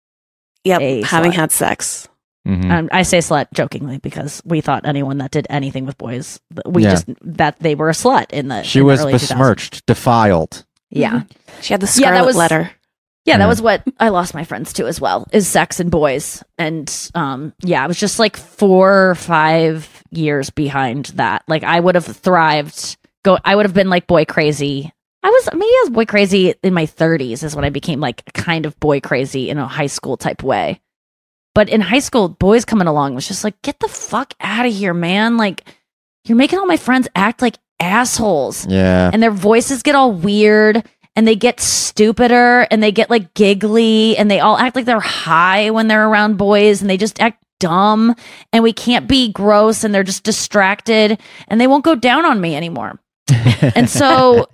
yep, a having slut. had sex. Mhm. Um, I say slut jokingly because we thought anyone that did anything with boys, we Yeah. just that they were a slut in the. She in the was early two thousands. besmirched, defiled. Yeah. She had the Yeah, scarlet that was- letter. Yeah, that Yeah. was what I lost my friends to as well, is sex and boys. And um yeah, I was just like four or five years behind that. Like I would have thrived go I would have been like boy crazy. I was maybe I was boy crazy in my thirties is when I became like kind of boy crazy in a high school type way. But in high school, boys coming along was just like, get the fuck out of here, man. Like you're making all my friends act like assholes. Yeah. And their voices get all weird and they get stupider and they get like giggly and they all act like they're high when they're around boys and they just act dumb and we can't be gross and they're just distracted and they won't go down on me anymore. And so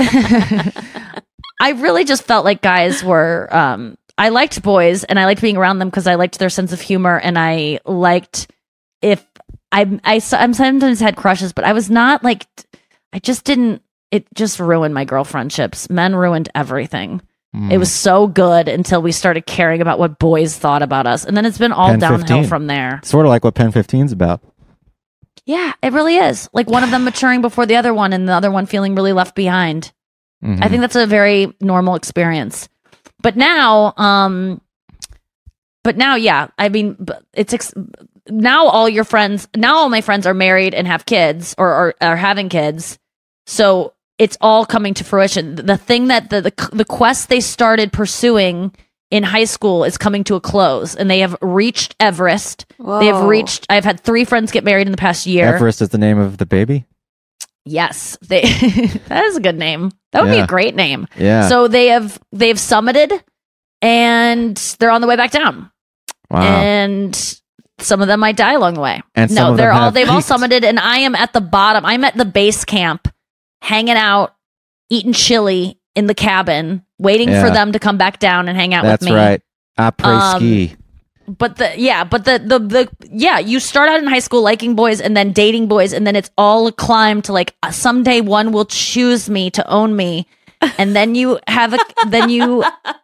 I really just felt like guys were um I liked boys and I liked being around them because I liked their sense of humor and I liked if I I I sometimes had crushes, but I was not like I just didn't. It just ruined my girl friendships. Men ruined everything. Mm. It was so good until we started caring about what boys thought about us, and then it's been all Pen downhill fifteen. from there. Sort of like what Pen fifteen's about. Yeah, it really is. Like one of them maturing before the other one, and the other one feeling really left behind. Mhm. I think that's a very normal experience. But now, um, but now, yeah, I mean, b- it's ex- now all your friends, now all my friends are married and have kids or, or are having kids. So it's all coming to fruition. The thing that the, the, the quest they started pursuing in high school is coming to a close and they have reached Everest. They have Whoa. reached, I've had three friends get married in the past year. Everest is the name of the baby. Yes, they, that is a good name. That would be Yeah. a great name. Yeah. So they have they've summited and they're on the way back down. Wow. And some of them might die along the way. And some no, of they're them all have they've all peaked. summited and I am at the bottom. I'm at the base camp hanging out, eating chili in the cabin, waiting Yeah. for them to come back down and hang out That's with me. right. Après Um, ski. But the yeah, but the, the the yeah, you start out in high school liking boys and then dating boys, and then it's all a climb to like uh, someday one will choose me to own me, and then you have a then you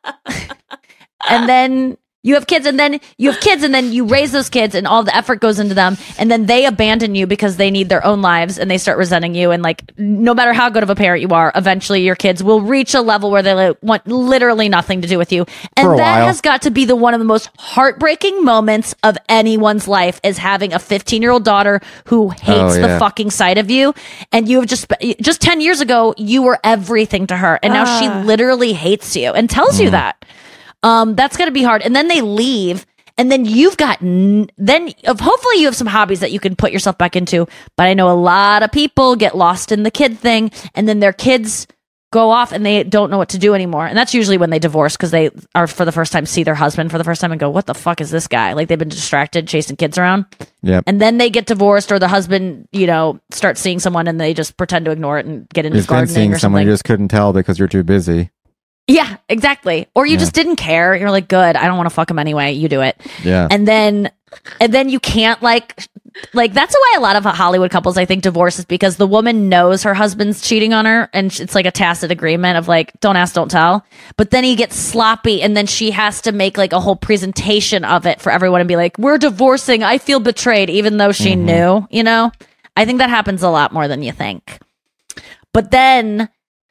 and then you have kids, and then you have kids, and then you raise those kids, and all the effort goes into them, and then they abandon you because they need their own lives, and they start resenting you. And like, no matter how good of a parent you are, eventually your kids will reach a level where they like, want literally nothing to do with you, and For a that while. has got to be the one of the most heartbreaking moments of anyone's life, is having a fifteen year old daughter who hates Oh, the yeah. fucking sight of you, and you have just just ten years ago you were everything to her, and now Ah. she literally hates you and tells Mm. you that. Um, that's going to be hard. And then they leave, and then you've got n- then of hopefully you have some hobbies that you can put yourself back into. But I know a lot of people get lost in the kid thing, and then their kids go off and they don't know what to do anymore. And that's usually when they divorce, because they are for the first time see their husband for the first time and go, "What the fuck is this guy?" Like they've been distracted chasing kids around. Yep. And then they get divorced, or the husband, you know, starts seeing someone and they just pretend to ignore it and get into You've been gardening seeing or someone something. you just couldn't tell because you're too busy. Yeah, exactly. Or you Yeah. just didn't care. You're like, good, I don't want to fuck him anyway. You do it. Yeah. And then and then you can't like like that's why a lot of Hollywood couples I think divorce is because the woman knows her husband's cheating on her, and it's like a tacit agreement of like, don't ask, don't tell. But then he gets sloppy, and then she has to make like a whole presentation of it for everyone and be like, we're divorcing, I feel betrayed, even though she Mm-hmm. knew, you know? I think that happens a lot more than you think. But then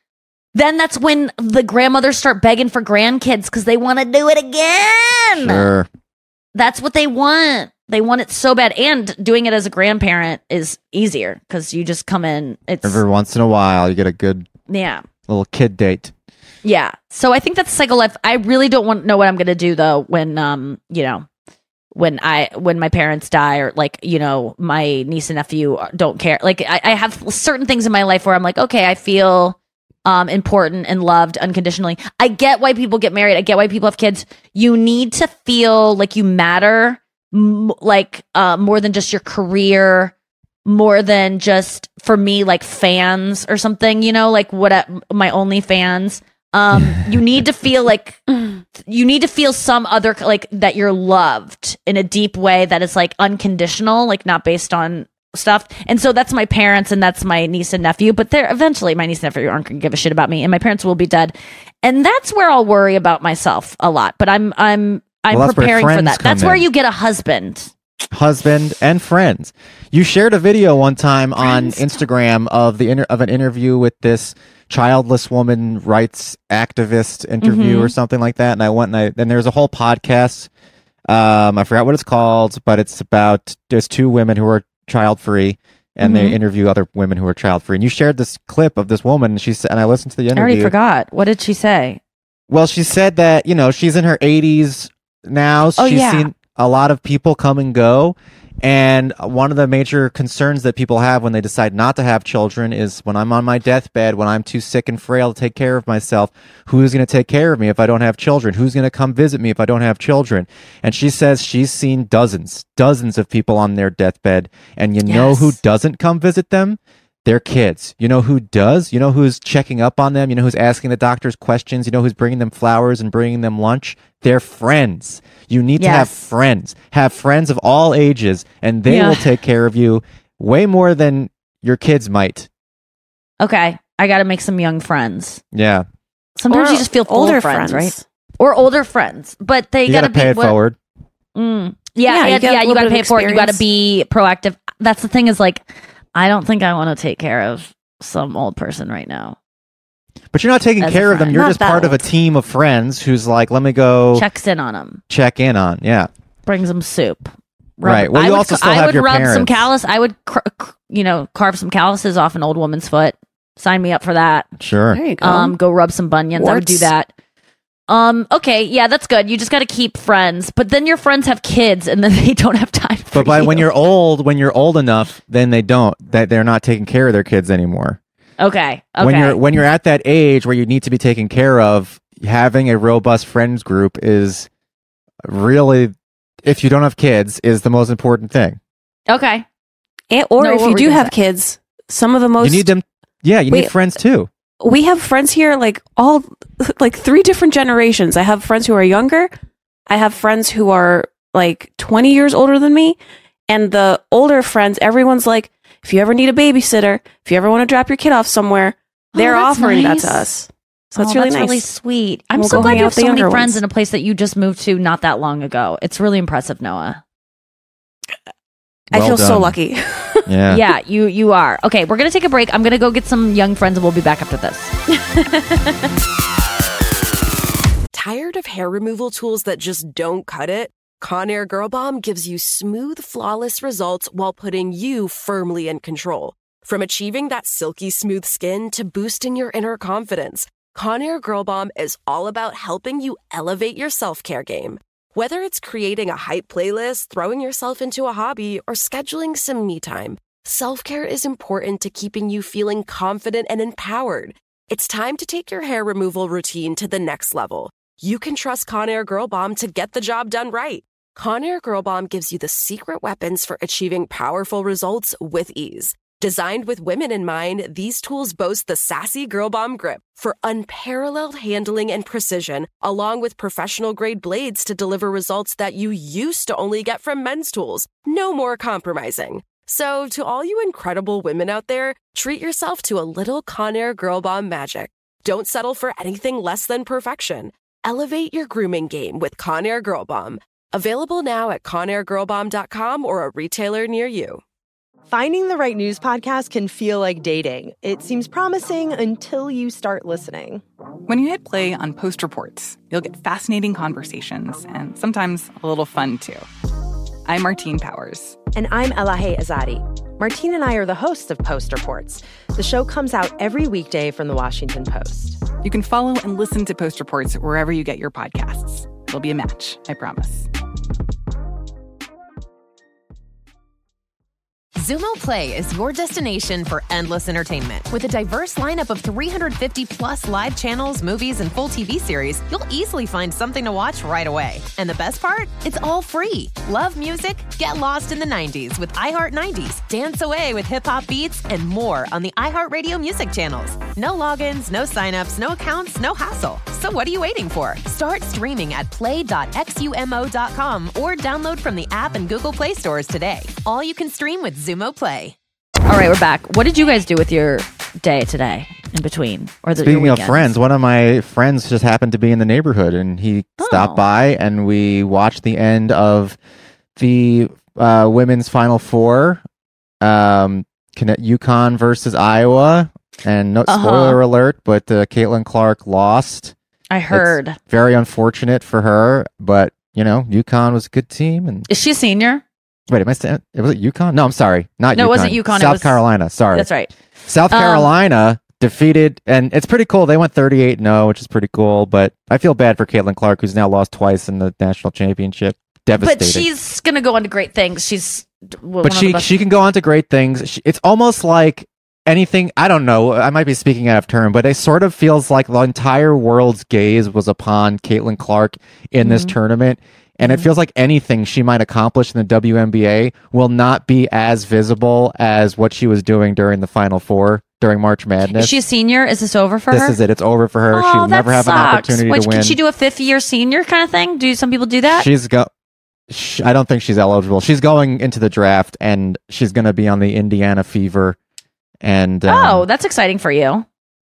Then that's when the grandmothers start begging for grandkids because they want to do it again. Sure. That's what they want. They want it so bad. And doing it as a grandparent is easier because you just come in. It's Every once in a while, you get a good yeah, little kid date. yeah. So I think that's cycle life. I really don't want to know what I'm going to do though when um you know when I when my parents die, or like, you know, my niece and nephew don't care. Like I, I have certain things in my life where I'm like, okay, I feel um important and loved unconditionally. I get why people get married. I get why people have kids. You need to feel like you matter, m- like uh more than just your career, more than just, for me, like fans or something, you know, like what my OnlyFans. Um you need to feel like you need to feel some other, like that you're loved in a deep way that is like unconditional, like not based on stuff. And so that's my parents and that's my niece and nephew, but they're eventually, my niece and nephew aren't gonna give a shit about me, and my parents will be dead, and that's where I'll worry about myself a lot. But I'm I'm I'm Well, that's where preparing for friends that. come That's where in. you get a husband. Husband and friends. You shared a video one time on Instagram of the inter- of an interview with this childless woman rights activist interview Mhm. or something like that, and I went and I and there's a whole podcast. Um, I forgot what it's called, but it's about there's two women who are child free, and they Mhm. interview other women who are child free. And you shared this clip of this woman, and she said, and I listened to the I interview. already forgot. What did she say? Well, she said that, you know, she's in her eighties now. So Oh, she's yeah. seen a lot of people come and go. And one of the major concerns that people have when they decide not to have children is, when I'm on my deathbed, when I'm too sick and frail to take care of myself, who's going to take care of me if I don't have children? Who's going to come visit me if I don't have children? And she says she's seen dozens, dozens of people on their deathbed. And you know who Yes. doesn't come visit them? Their kids. You know who does? You know who's checking up on them? You know who's asking the doctors questions? You know who's bringing them flowers and bringing them lunch? Their friends. You need to have Yes. friends. Have friends of all ages, and they Yeah. will take care of you way more than your kids might. Okay, I got to make some young friends. Yeah. Sometimes Or you just feel full older of friends, friends. right? Or older friends, but they You got got to to pay be it what- forward. Mm. Yeah, Yeah, you yeah, get a yeah. little You got to bit of pay for it. You got to experience. be proactive. That's the thing. Is like, I don't think I want to take care of some old person right now. But you're not taking As a care of them. friend. You're Not just that part of a old. team of friends who's like, let me go check, Checks in on them, in on. Yeah. brings them soup. Right. Well, I you would, also still I have would your rub some parents. callus. I would, cr- cr- you know, carve some calluses off an old woman's foot. Sign me up for that. Sure. There you go. Um, go rub some bunions. I would do Warts. that. Um, okay, yeah, that's good. You just got to keep friends, but then your friends have kids, and then they don't have time. For But by you. when you're old, when you're old enough, then they don't. That they're not taking care of their kids anymore. okay, okay, When you're when you're at that age where you need to be taken care of, having a robust friends group is really, if you don't have kids, is the most important thing. okay, And- or No, if what you were do you gonna have say? kids, some of the most you need them. Yeah, you Wait, need friends too. We have friends here, like all, like three different generations. I have friends who are younger. I have friends who are like twenty years older than me. And the older friends, everyone's like, if you ever need a babysitter, if you ever want to drop your kid off somewhere, they're that's offering nice. that to us. So it's Oh, really that's nice. really sweet. I'm We'll so go glad hang you out have with the so many younger friends ones. in a place that you just moved to not that long ago. It's really impressive, Noah. I Well feel so done. lucky. Yeah. Yeah, you you are. Okay, we're gonna take a break. I'm gonna go get some young friends and we'll be back after this. Tired of hair removal tools that just don't cut it? Conair Girl Bomb gives you smooth, flawless results while putting you firmly in control. From achieving that silky smooth skin to boosting your inner confidence, Conair Girl Bomb is all about helping you elevate your self-care game. Whether it's creating a hype playlist, throwing yourself into a hobby, or scheduling some me time, self-care is important to keeping you feeling confident and empowered. It's time to take your hair removal routine to the next level. You can trust Conair Girl Bomb to get the job done right. Conair Girl Bomb gives you the secret weapons for achieving powerful results with ease. Designed with women in mind, these tools boast the sassy Girl Bomb grip for unparalleled handling and precision, along with professional-grade blades to deliver results that you used to only get from men's tools. No more compromising. So, to all you incredible women out there, treat yourself to a little Conair Girl Bomb magic. Don't settle for anything less than perfection. Elevate your grooming game with Conair Girl Bomb. Available now at conair girl bomb dot com or a retailer near you. Finding the right news podcast can feel like dating. It seems promising until you start listening. When you hit play on Post Reports, you'll get fascinating conversations and sometimes a little fun, too. I'm Martine Powers. And I'm Elahe Azadi. Martine and I are the hosts of Post Reports. The show comes out every weekday from the Washington Post. You can follow and listen to Post Reports wherever you get your podcasts. It'll be a match, I promise. Zumo Play is your destination for endless entertainment. With a diverse lineup of three hundred fifty plus live channels, movies, and full T V series, you'll easily find something to watch right away. And the best part? It's all free. Love music? Get lost in the nineties with iHeart nineties. Dance away with hip-hop beats and more on the iHeartRadio music channels. No logins, no signups, no accounts, no hassle. So what are you waiting for? Start streaming at play dot xumo dot com or download from the app and Google Play stores today. All you can stream with Zumo Play. All right, we're back. What did you guys do with your day today in between? Or the, Speaking your of friends, one of my friends just happened to be in the neighborhood, and he Oh. stopped by, and we watched the end of the uh, women's Final Four, um, Conne- UConn versus Iowa. And no Uh-huh. spoiler alert, but uh, Caitlin Clark lost. I heard. It's very unfortunate for her, but you know, UConn was a good team. And Is she a senior? wait, am I saying it was it UConn? No, I'm sorry, not No, UConn. it wasn't UConn, it South was- Carolina. Sorry, That's right. South Um, Carolina defeated, and it's pretty cool. They went thirty-eight and oh, which is pretty cool. But I feel bad for Caitlin Clark, who's now lost twice in the national championship. Devastating. But she's going to go on to great things. She's w- But one of she the best- she can go on to great things. She, it's almost like anything. I don't know. I might be speaking out of turn, but it sort of feels like the entire world's gaze was upon Caitlin Clark in this Mhm. tournament. And it feels like anything she might accomplish in the W N B A will not be as visible as what she was doing during the Final Four during March Madness. Is she a senior? Is this over for this her? is it. It's over for her. Oh, She'll that never have an sucks. opportunity Wait, to win. Can she do a fifth year senior kind of thing? Do some people do that? She's go. Sh- I don't think she's eligible. She's going into the draft, and she's going to be on the Indiana Fever. And um, oh, that's exciting for you.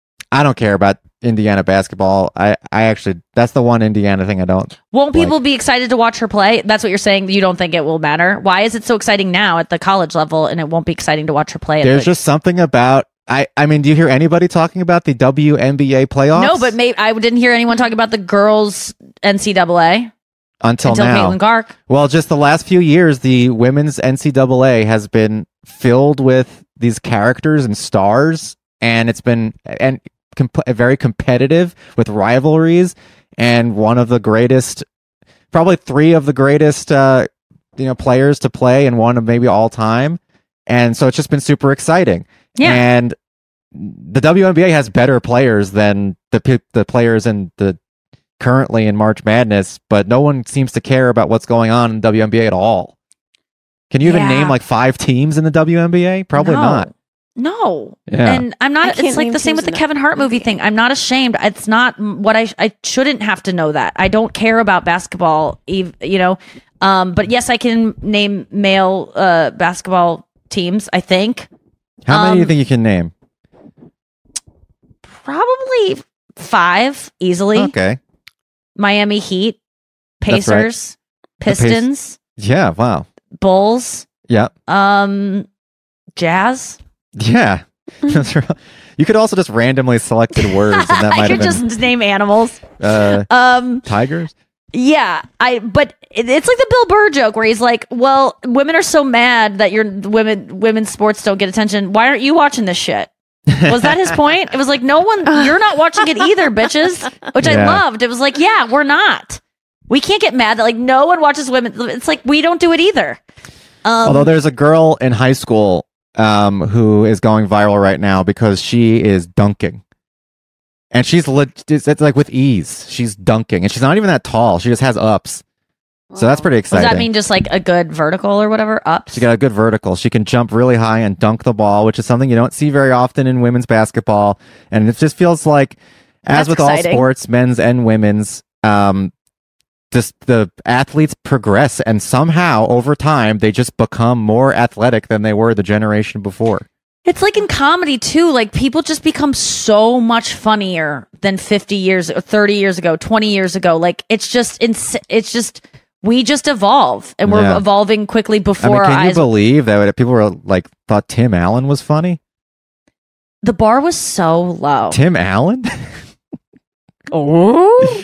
I don't care about Indiana basketball. I, I actually, that's the one Indiana thing I don't. Won't like. people be excited to watch her play? That's what you're saying. You don't think it will matter? Why is it so exciting now at the college level, and it won't be exciting to watch her play? At There's the- just something about. I, I mean, do you hear anybody talking about the W N B A playoffs? no, but maybe I didn't hear anyone talking about the girls N C double A until, until now. Caitlin Clark. Well, just the last few years, the women's N C double A has been filled with these characters and stars, and it's been and comp- very competitive with rivalries. And one of the greatest, probably three of the greatest, uh, you know, players to play, and one of maybe all time. And so it's just been super exciting. Yeah. And the W N B A has better players than the pe- the players in the currently in March Madness, but no one seems to care about what's going on in the W N B A at all. Can you even Yeah. name like five teams in the W N B A? Probably No. not. No. Yeah. And I'm I not, can't it's like name the same teams with the in Kevin Hart movie thing. I'm not ashamed. It's not what I, I shouldn't have to know that. I don't care about basketball, ev- you know? Um, but yes, I can name male uh, basketball teams, I think. How many Um, do you think you can name? Probably five easily. Okay. Miami Heat, That's right. Pacers, The Pac- Pistons, Yeah. Wow. Bulls, Yeah. um, Jazz. Yeah. That's right. You could also just randomly selected words, and that I might have could been just name animals. uh, Um, tigers. yeah, I. But it, it's like the Bill Burr joke where he's like, "Well, women are so mad that your women women's sports don't get attention. Why aren't you watching this shit?" Was that his point? It was like, no one, you're not watching it either, bitches. Which I Yeah. loved. It was like, yeah, we're not. We can't get mad that like no one watches women. It's like we don't do it either. Um, Although there's a girl in high school um, who is going viral right now because she is dunking. And she's le- it's, it's like with ease. She's dunking. And she's not even that tall. She just has ups. So that's pretty does exciting. that mean just like a good vertical or whatever? Ups. She got a good vertical. She can jump really high and dunk the ball, which is something you don't see very often in women's basketball. And it just feels like, as That's with exciting. all sports, men's and women's, um, just the athletes progress, and somehow over time they just become more athletic than they were the generation before. It's like in comedy too. Like people just become so much funnier than fifty years or thirty years ago, twenty years ago. Like it's just, ins- it's just, we just evolve and we're Yeah. evolving quickly I before mean, our can you eyes. believe that people were like thought Tim Allen was funny? The bar was so low. Tim Allen? Oh,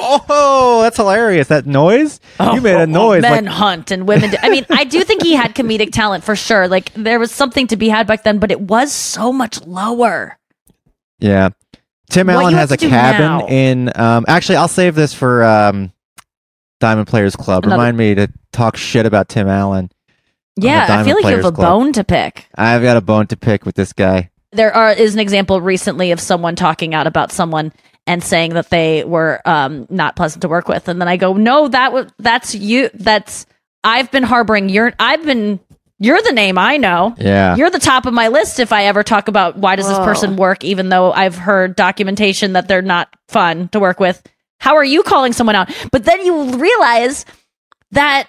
oh, that's hilarious! That noise you made a noise. men like, hunt and women. Do- I mean, I do think he had comedic talent for sure. Like there was something to be had back then, but it was so much lower. Yeah. Tim What Allen you has a have to do cabin now- in um actually I'll save this for um Diamond Players Club. Another- Remind me to talk shit about Tim Allen. Yeah, I Diamond feel like you have Players a Club. bone to pick. I've got a bone to pick with this guy. There are is an example recently of someone talking out about someone and saying that they were um, not pleasant to work with, and then I go, no, that was that's you. That's I've been harboring your. I've been. You're the name I know. Yeah. You're the top of my list if I ever talk about why does this Whoa. person work, even though I've heard documentation that they're not fun to work with. How are you calling someone out? But then you realize that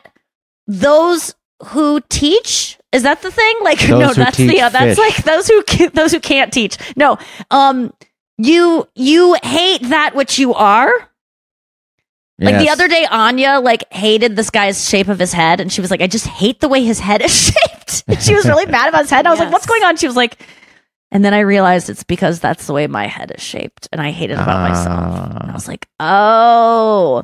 those who teach, is that the thing? Like, Those no, who that's the teach uh, that's fish. like those who ca- those who can't teach. No, um, you you hate that which you are. Like the Yes. other day, Anya like hated this guy's shape of his head, and she was like, "I just hate the way his head is shaped." And she was really mad about his head. And I was like, "What's going on?" She was like, and then I realized it's because that's the way my head is shaped, and I hate it about myself. And I was like, "Oh."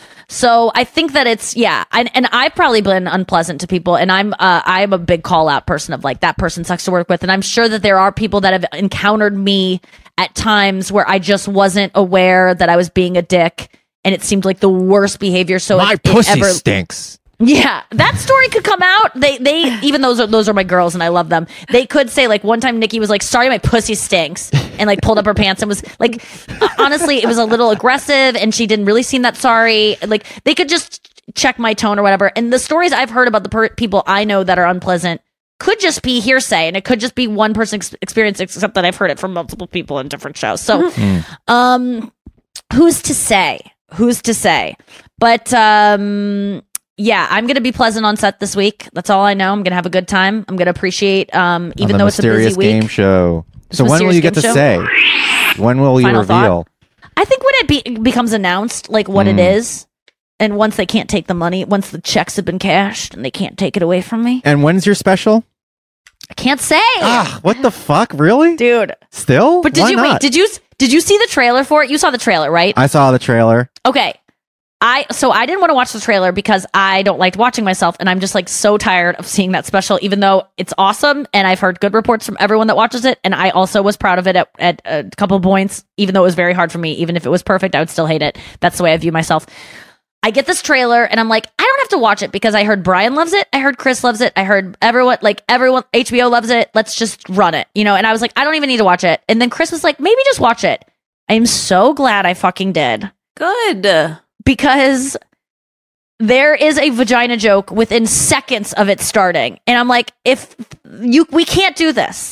So I think that it's yeah, and and I've probably been unpleasant to people, and I'm uh, I'm a big call out person of like that person sucks to work with, and I'm sure that there are people that have encountered me at times where I just wasn't aware that I was being a dick, and it seemed like the worst behavior. So My if it pussy ever, stinks. yeah, that story could come out. They they even those are those are my girls and I love them. They could say like one time Nikki was like, "Sorry, my pussy stinks," and like pulled up her pants and was like, honestly, it was a little aggressive and she didn't really seem that sorry. Like they could just check my tone or whatever. And the stories I've heard about the per- people I know that are unpleasant could just be hearsay and it could just be one person's experience, except that I've heard it from multiple people in different shows. So, um, who's to say? Who's to say? But um. Yeah, I'm going to be pleasant on set this week. That's all I know. I'm going to have a good time. I'm going to appreciate, um, even On the though it's a busy Mysterious week. Game Show. It's So a when will Mysterious you get to Game say? When will you Final reveal? thought? I think when it be- becomes announced, like what Mm. it is, and once they can't take the money, once the checks have been cashed and they can't take it away from me, And when's your special? I can't say, Ah, what the fuck? Really? dude. Still? But did Why you not? wait? Did you did you see the trailer for it? You saw the trailer, right? I saw the trailer. Okay. I so I didn't want to watch the trailer because I don't like watching myself, and I'm just like so tired of seeing that special, even though it's awesome and I've heard good reports from everyone that watches it, and I also was proud of it at, at a couple of points, even though it was very hard for me. Even if it was perfect, I would still hate it. That's the way I view myself. I get this trailer and I'm like, I don't have to watch it because I heard Brian loves it. I heard Chris loves it. I heard everyone, like everyone, H B O loves it. Let's just run it, you know? And I was like, I don't even need to watch it. And then Chris was like, maybe just watch it. I am so glad I fucking did. Good. Because there is a vagina joke within seconds of it starting. And I'm like, if you, we can't do this.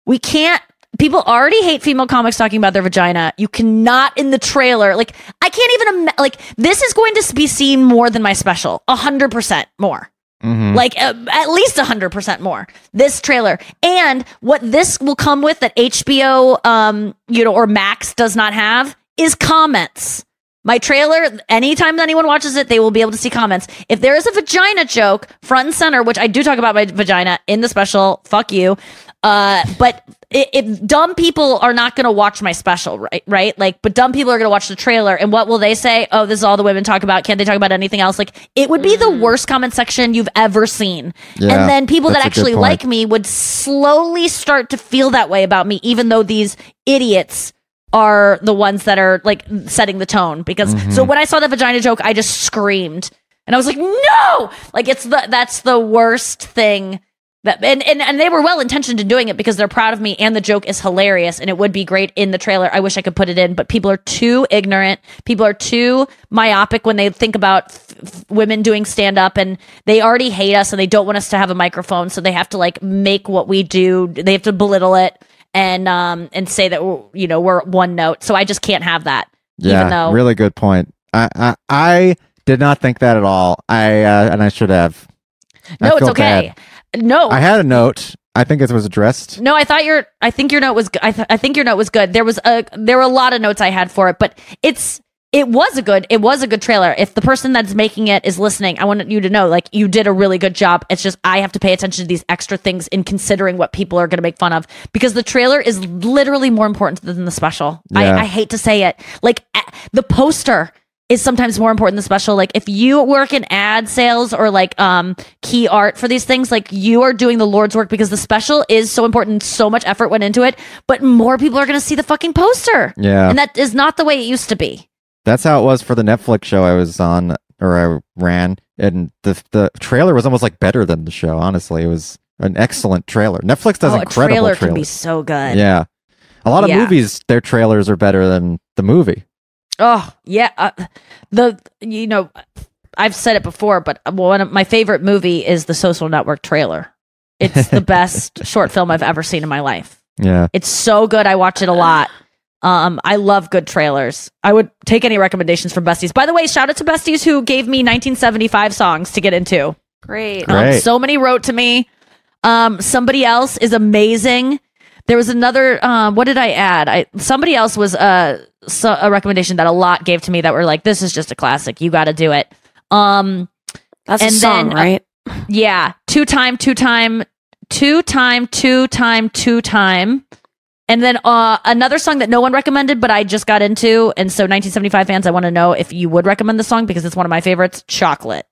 We can't. People already hate female comics talking about their vagina. You cannot in the trailer. Like, I can't even, ima- like, this is going to be seen more than my special. A hundred percent more. Mhm. Like, uh, at least a hundred percent more. This trailer. And what this will come with that H B O, um, you know, or Max does not have is comments. My trailer, anytime anyone watches it, they will be able to see comments. If there is a vagina joke front and center, which I do talk about my vagina in the special, fuck you. Uh, but if, if dumb people are not going to watch my special, right? Right? Like, but dumb people are going to watch the trailer, and what will they say? Oh, this is all the women talk about. Can't they talk about anything else? Like, it would be the worst comment section you've ever seen. Yeah, and then people that that's a good actually point. like me would slowly start to feel that way about me, even though these idiots are the ones that are like setting the tone. Because Mhm. so when I saw the vagina joke, I just screamed, and I was like, no, like it's the that's the worst thing. That, and, and and they were well intentioned in doing it because they're proud of me, and the joke is hilarious, and it would be great in the trailer. I wish I could put it in, but people are too ignorant. People are too myopic when they think about f- f- women doing stand up, and they already hate us, and they don't want us to have a microphone, so they have to like make what we do. They have to belittle it and um and say that we're, you know we're one note. So I just can't have that. Yeah, even though really good point. I, I I did not think that at all. I uh, and I should have. I no, it's feel okay. bad. No, I had a note. I think it was addressed. No, I thought your. I think your note was. g- I, th- I think your note was good. There was a. There were a lot of notes I had for it, but it's. It was a good. It was a good trailer. If the person that's making it is listening, I want you to know, like, you did a really good job. It's just I have to pay attention to these extra things in considering what people are going to make fun of, because the trailer is literally more important than the special. Yeah. I, I hate to say it. Like a- the poster is sometimes more important than the special. Like if you work in ad sales or like um key art for these things, like you are doing the Lord's work, because the special is so important and so much effort went into it, but more people are going to see the fucking poster. Yeah. And that is not the way it used to be. That's how it was for the Netflix show I was on, or I ran, and the the trailer was almost like better than the show. Honestly, it was an excellent trailer. Netflix does Oh, a incredible trailer trailers. can be so good. Yeah, a lot of Yeah. movies, their trailers are better than the movie. Oh yeah, uh, the you know, I've said it before, but one of my favorite movie is the Social Network trailer. It's the best short film I've ever seen in my life. Yeah, It's so good. I watch it a lot. Um, I love good trailers. I would take any recommendations from Besties. By the way, shout out to Besties who gave me nineteen seventy-five songs to get into. Great. Um, Great. so many wrote to me. Um, somebody else is amazing. There was another. Um, what did I add? I somebody else was uh, so, a recommendation that a lot gave to me that were like, "This is just a classic. You got to do it." Um, That's and a song, then, uh, right? yeah, two time, two time, two time, two time, two time. And then uh, another song that no one recommended, but I just got into. And so nineteen seventy-five fans, I want to know if you would recommend the song, because it's one of my favorites. Chocolate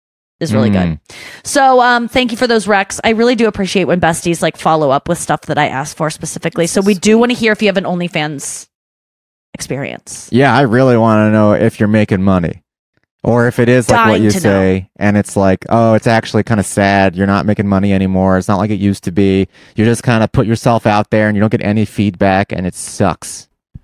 is really Mm. good. So um, thank you for those recs. I really do appreciate when Besties like follow up with stuff that I asked for specifically. So we do want to hear if you have an OnlyFans experience. yeah. I really want to know if you're making money, or if it is like what Dying you to say, and it's like, oh, it's actually kind of sad. You're not making money anymore. It's not like it used to be. You just kind of put yourself out there, and you don't get any feedback, and it sucks.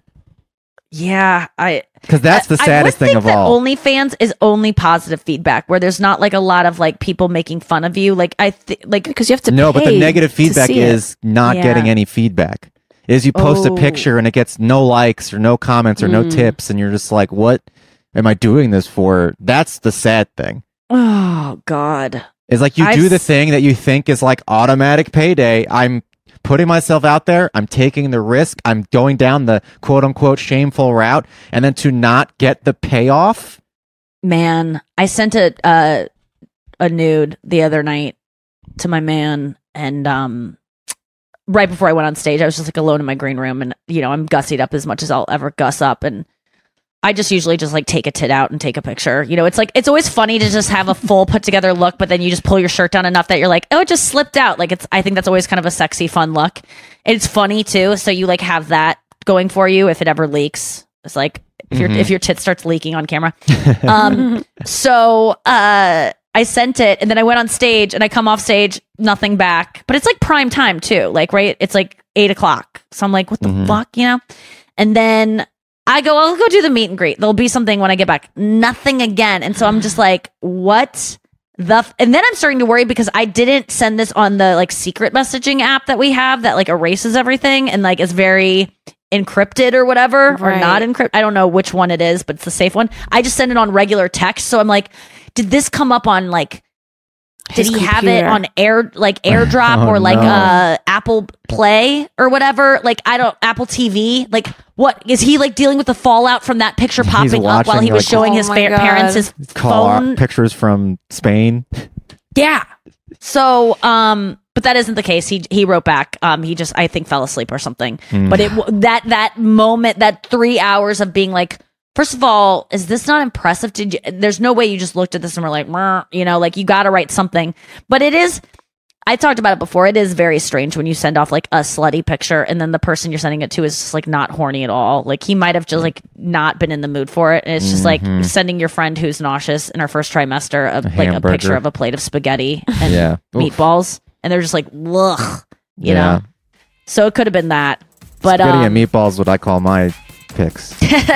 Yeah, I Because that's the I- saddest I would thing think of that all. OnlyFans is only positive feedback, where there's not like a lot of like people making fun of you. Like I th- like Because you have to No, but the pay negative to feedback see it. is not Yeah. getting any feedback. Is you post Oh. a picture and it gets no likes or no comments or no Mm. tips, and you're just like, what am I doing this for? That's the sad thing. oh god. Is like you I've do the s- thing that you think is like automatic payday. I'm putting myself out there. I'm taking the risk. I'm going down the quote unquote shameful route, and then to not get the payoff. Man, I sent a uh, a nude the other night to my man, and um right before I went on stage, I was just like alone in my green room, and you know, I'm gussied up as much as I'll ever guss up, and I just usually just like take a tit out and take a picture. You know, it's like it's always funny to just have a full put together look, but then you just pull your shirt down enough that you're like, oh, it just slipped out. Like it's I think that's always kind of a sexy, fun look. And it's funny too, so you like have that going for you if it ever leaks. It's like if your Mhm. if your tit starts leaking on camera. Um, so uh, I sent it, and then I went on stage, and I come off stage, nothing back. But it's like prime time too, like right? It's like eight o'clock. So I'm like, what the Mhm. fuck, you know? And then I go, I'll go do the meet and greet. There'll be something when I get back. Nothing again. And so I'm just like, what the and then I'm starting to worry because I didn't send this on the like secret messaging app that we have that like erases everything and like is very encrypted or whatever Right. or not encrypted. I don't know which one it is, but it's the safe one. I just send it on regular text. So I'm like, did this come up on like His did he have it computer. on air like AirDrop Oh, or like no. uh Apple Play or whatever? Like I don't Apple T V. Like what is he like dealing with the fallout from that picture He's popping up while he watching, was like- showing Oh his my fa- God. parents his Call phone? art pictures from Spain. Yeah. So, um, but that isn't the case. He he wrote back. Um, he just I think fell asleep or something. Mm. But it w- that that moment, that three hours of being like, first of all, is this not impressive? Did you, there's no way you just looked at this and were like, "Meh," you know, like you got to write something. But it is. I talked about it before. It is very strange when you send off like a slutty picture and then the person you're sending it to is just like not horny at all. Like he might have just like not been in the mood for it. And it's just Mhm. like sending your friend who's nauseous in her first trimester a, A like a hamburger. picture of a plate of spaghetti and Yeah. Oof. meatballs. And they're just like, ugh, you Yeah. know? So it could have been that. But Spaghetti um, and meatballs, what I call my picks.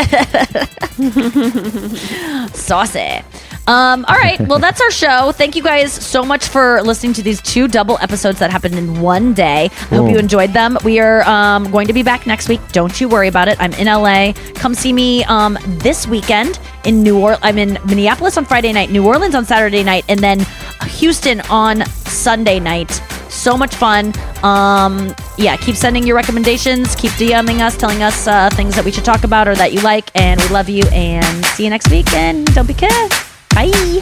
saucy. Um, all right. Well, that's our show. Thank you guys so much for listening to these two double episodes that happened in one day. I hope Cool. you enjoyed them. We are um, going to be back next week. Don't you worry about it. I'm in L A. Come see me um, this weekend in New Orleans. I'm in Minneapolis on Friday night, New Orleans on Saturday night, and then Houston on Sunday night. So much fun. Um, yeah, keep sending your recommendations. Keep DMing us, telling us uh, things that we should talk about or that you like. And we love you. And see you next week. And don't be good. Bye.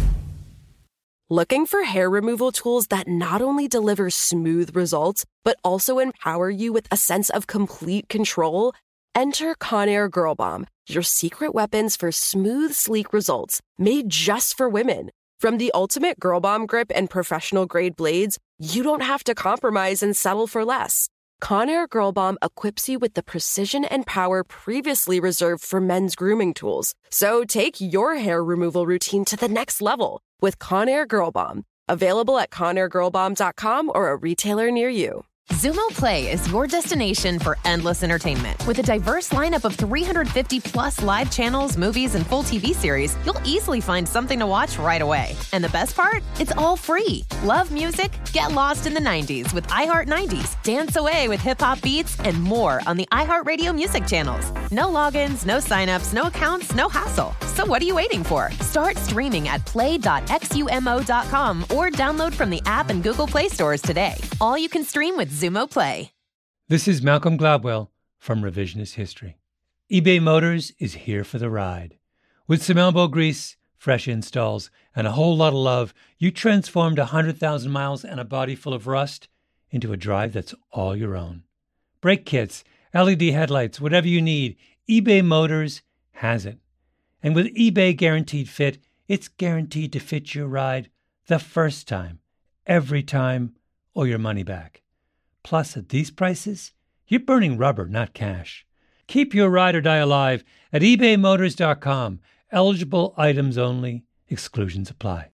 Looking for hair removal tools that not only deliver smooth results, but also empower you with a sense of complete control? Enter Conair Girl Bomb, your secret weapons for smooth, sleek results made just for women. From the ultimate Girl Bomb grip and professional grade blades, you don't have to compromise and settle for less. Conair Girl Bomb equips you with the precision and power previously reserved for men's grooming tools. So take your hair removal routine to the next level with Conair Girl Bomb. Available at conair girl bomb dot com or a retailer near you. Zumo Play is your destination for endless entertainment. With a diverse lineup of three hundred fifty plus live channels, movies, and full T V series, you'll easily find something to watch right away. And the best part? It's all free. Love music? Get lost in the nineties with iHeart nineties. Dance away with hip-hop beats and more on the iHeartRadio music channels. No logins, no signups, no accounts, no hassle. So what are you waiting for? Start streaming at play dot x u m o dot com or download from the app and Google Play stores today. All you can stream with Zumo Play. This is Malcolm Gladwell from Revisionist History. eBay Motors is here for the ride. With some elbow grease, fresh installs, and a whole lot of love, you transformed one hundred thousand miles and a body full of rust into a drive that's all your own. Brake kits, L E D headlights, whatever you need, eBay Motors has it. And with eBay Guaranteed Fit, it's guaranteed to fit your ride the first time, every time, or your money back. Plus, at these prices, you're burning rubber, not cash. Keep your ride or die alive at ebay motors dot com. Eligible items only. Exclusions apply.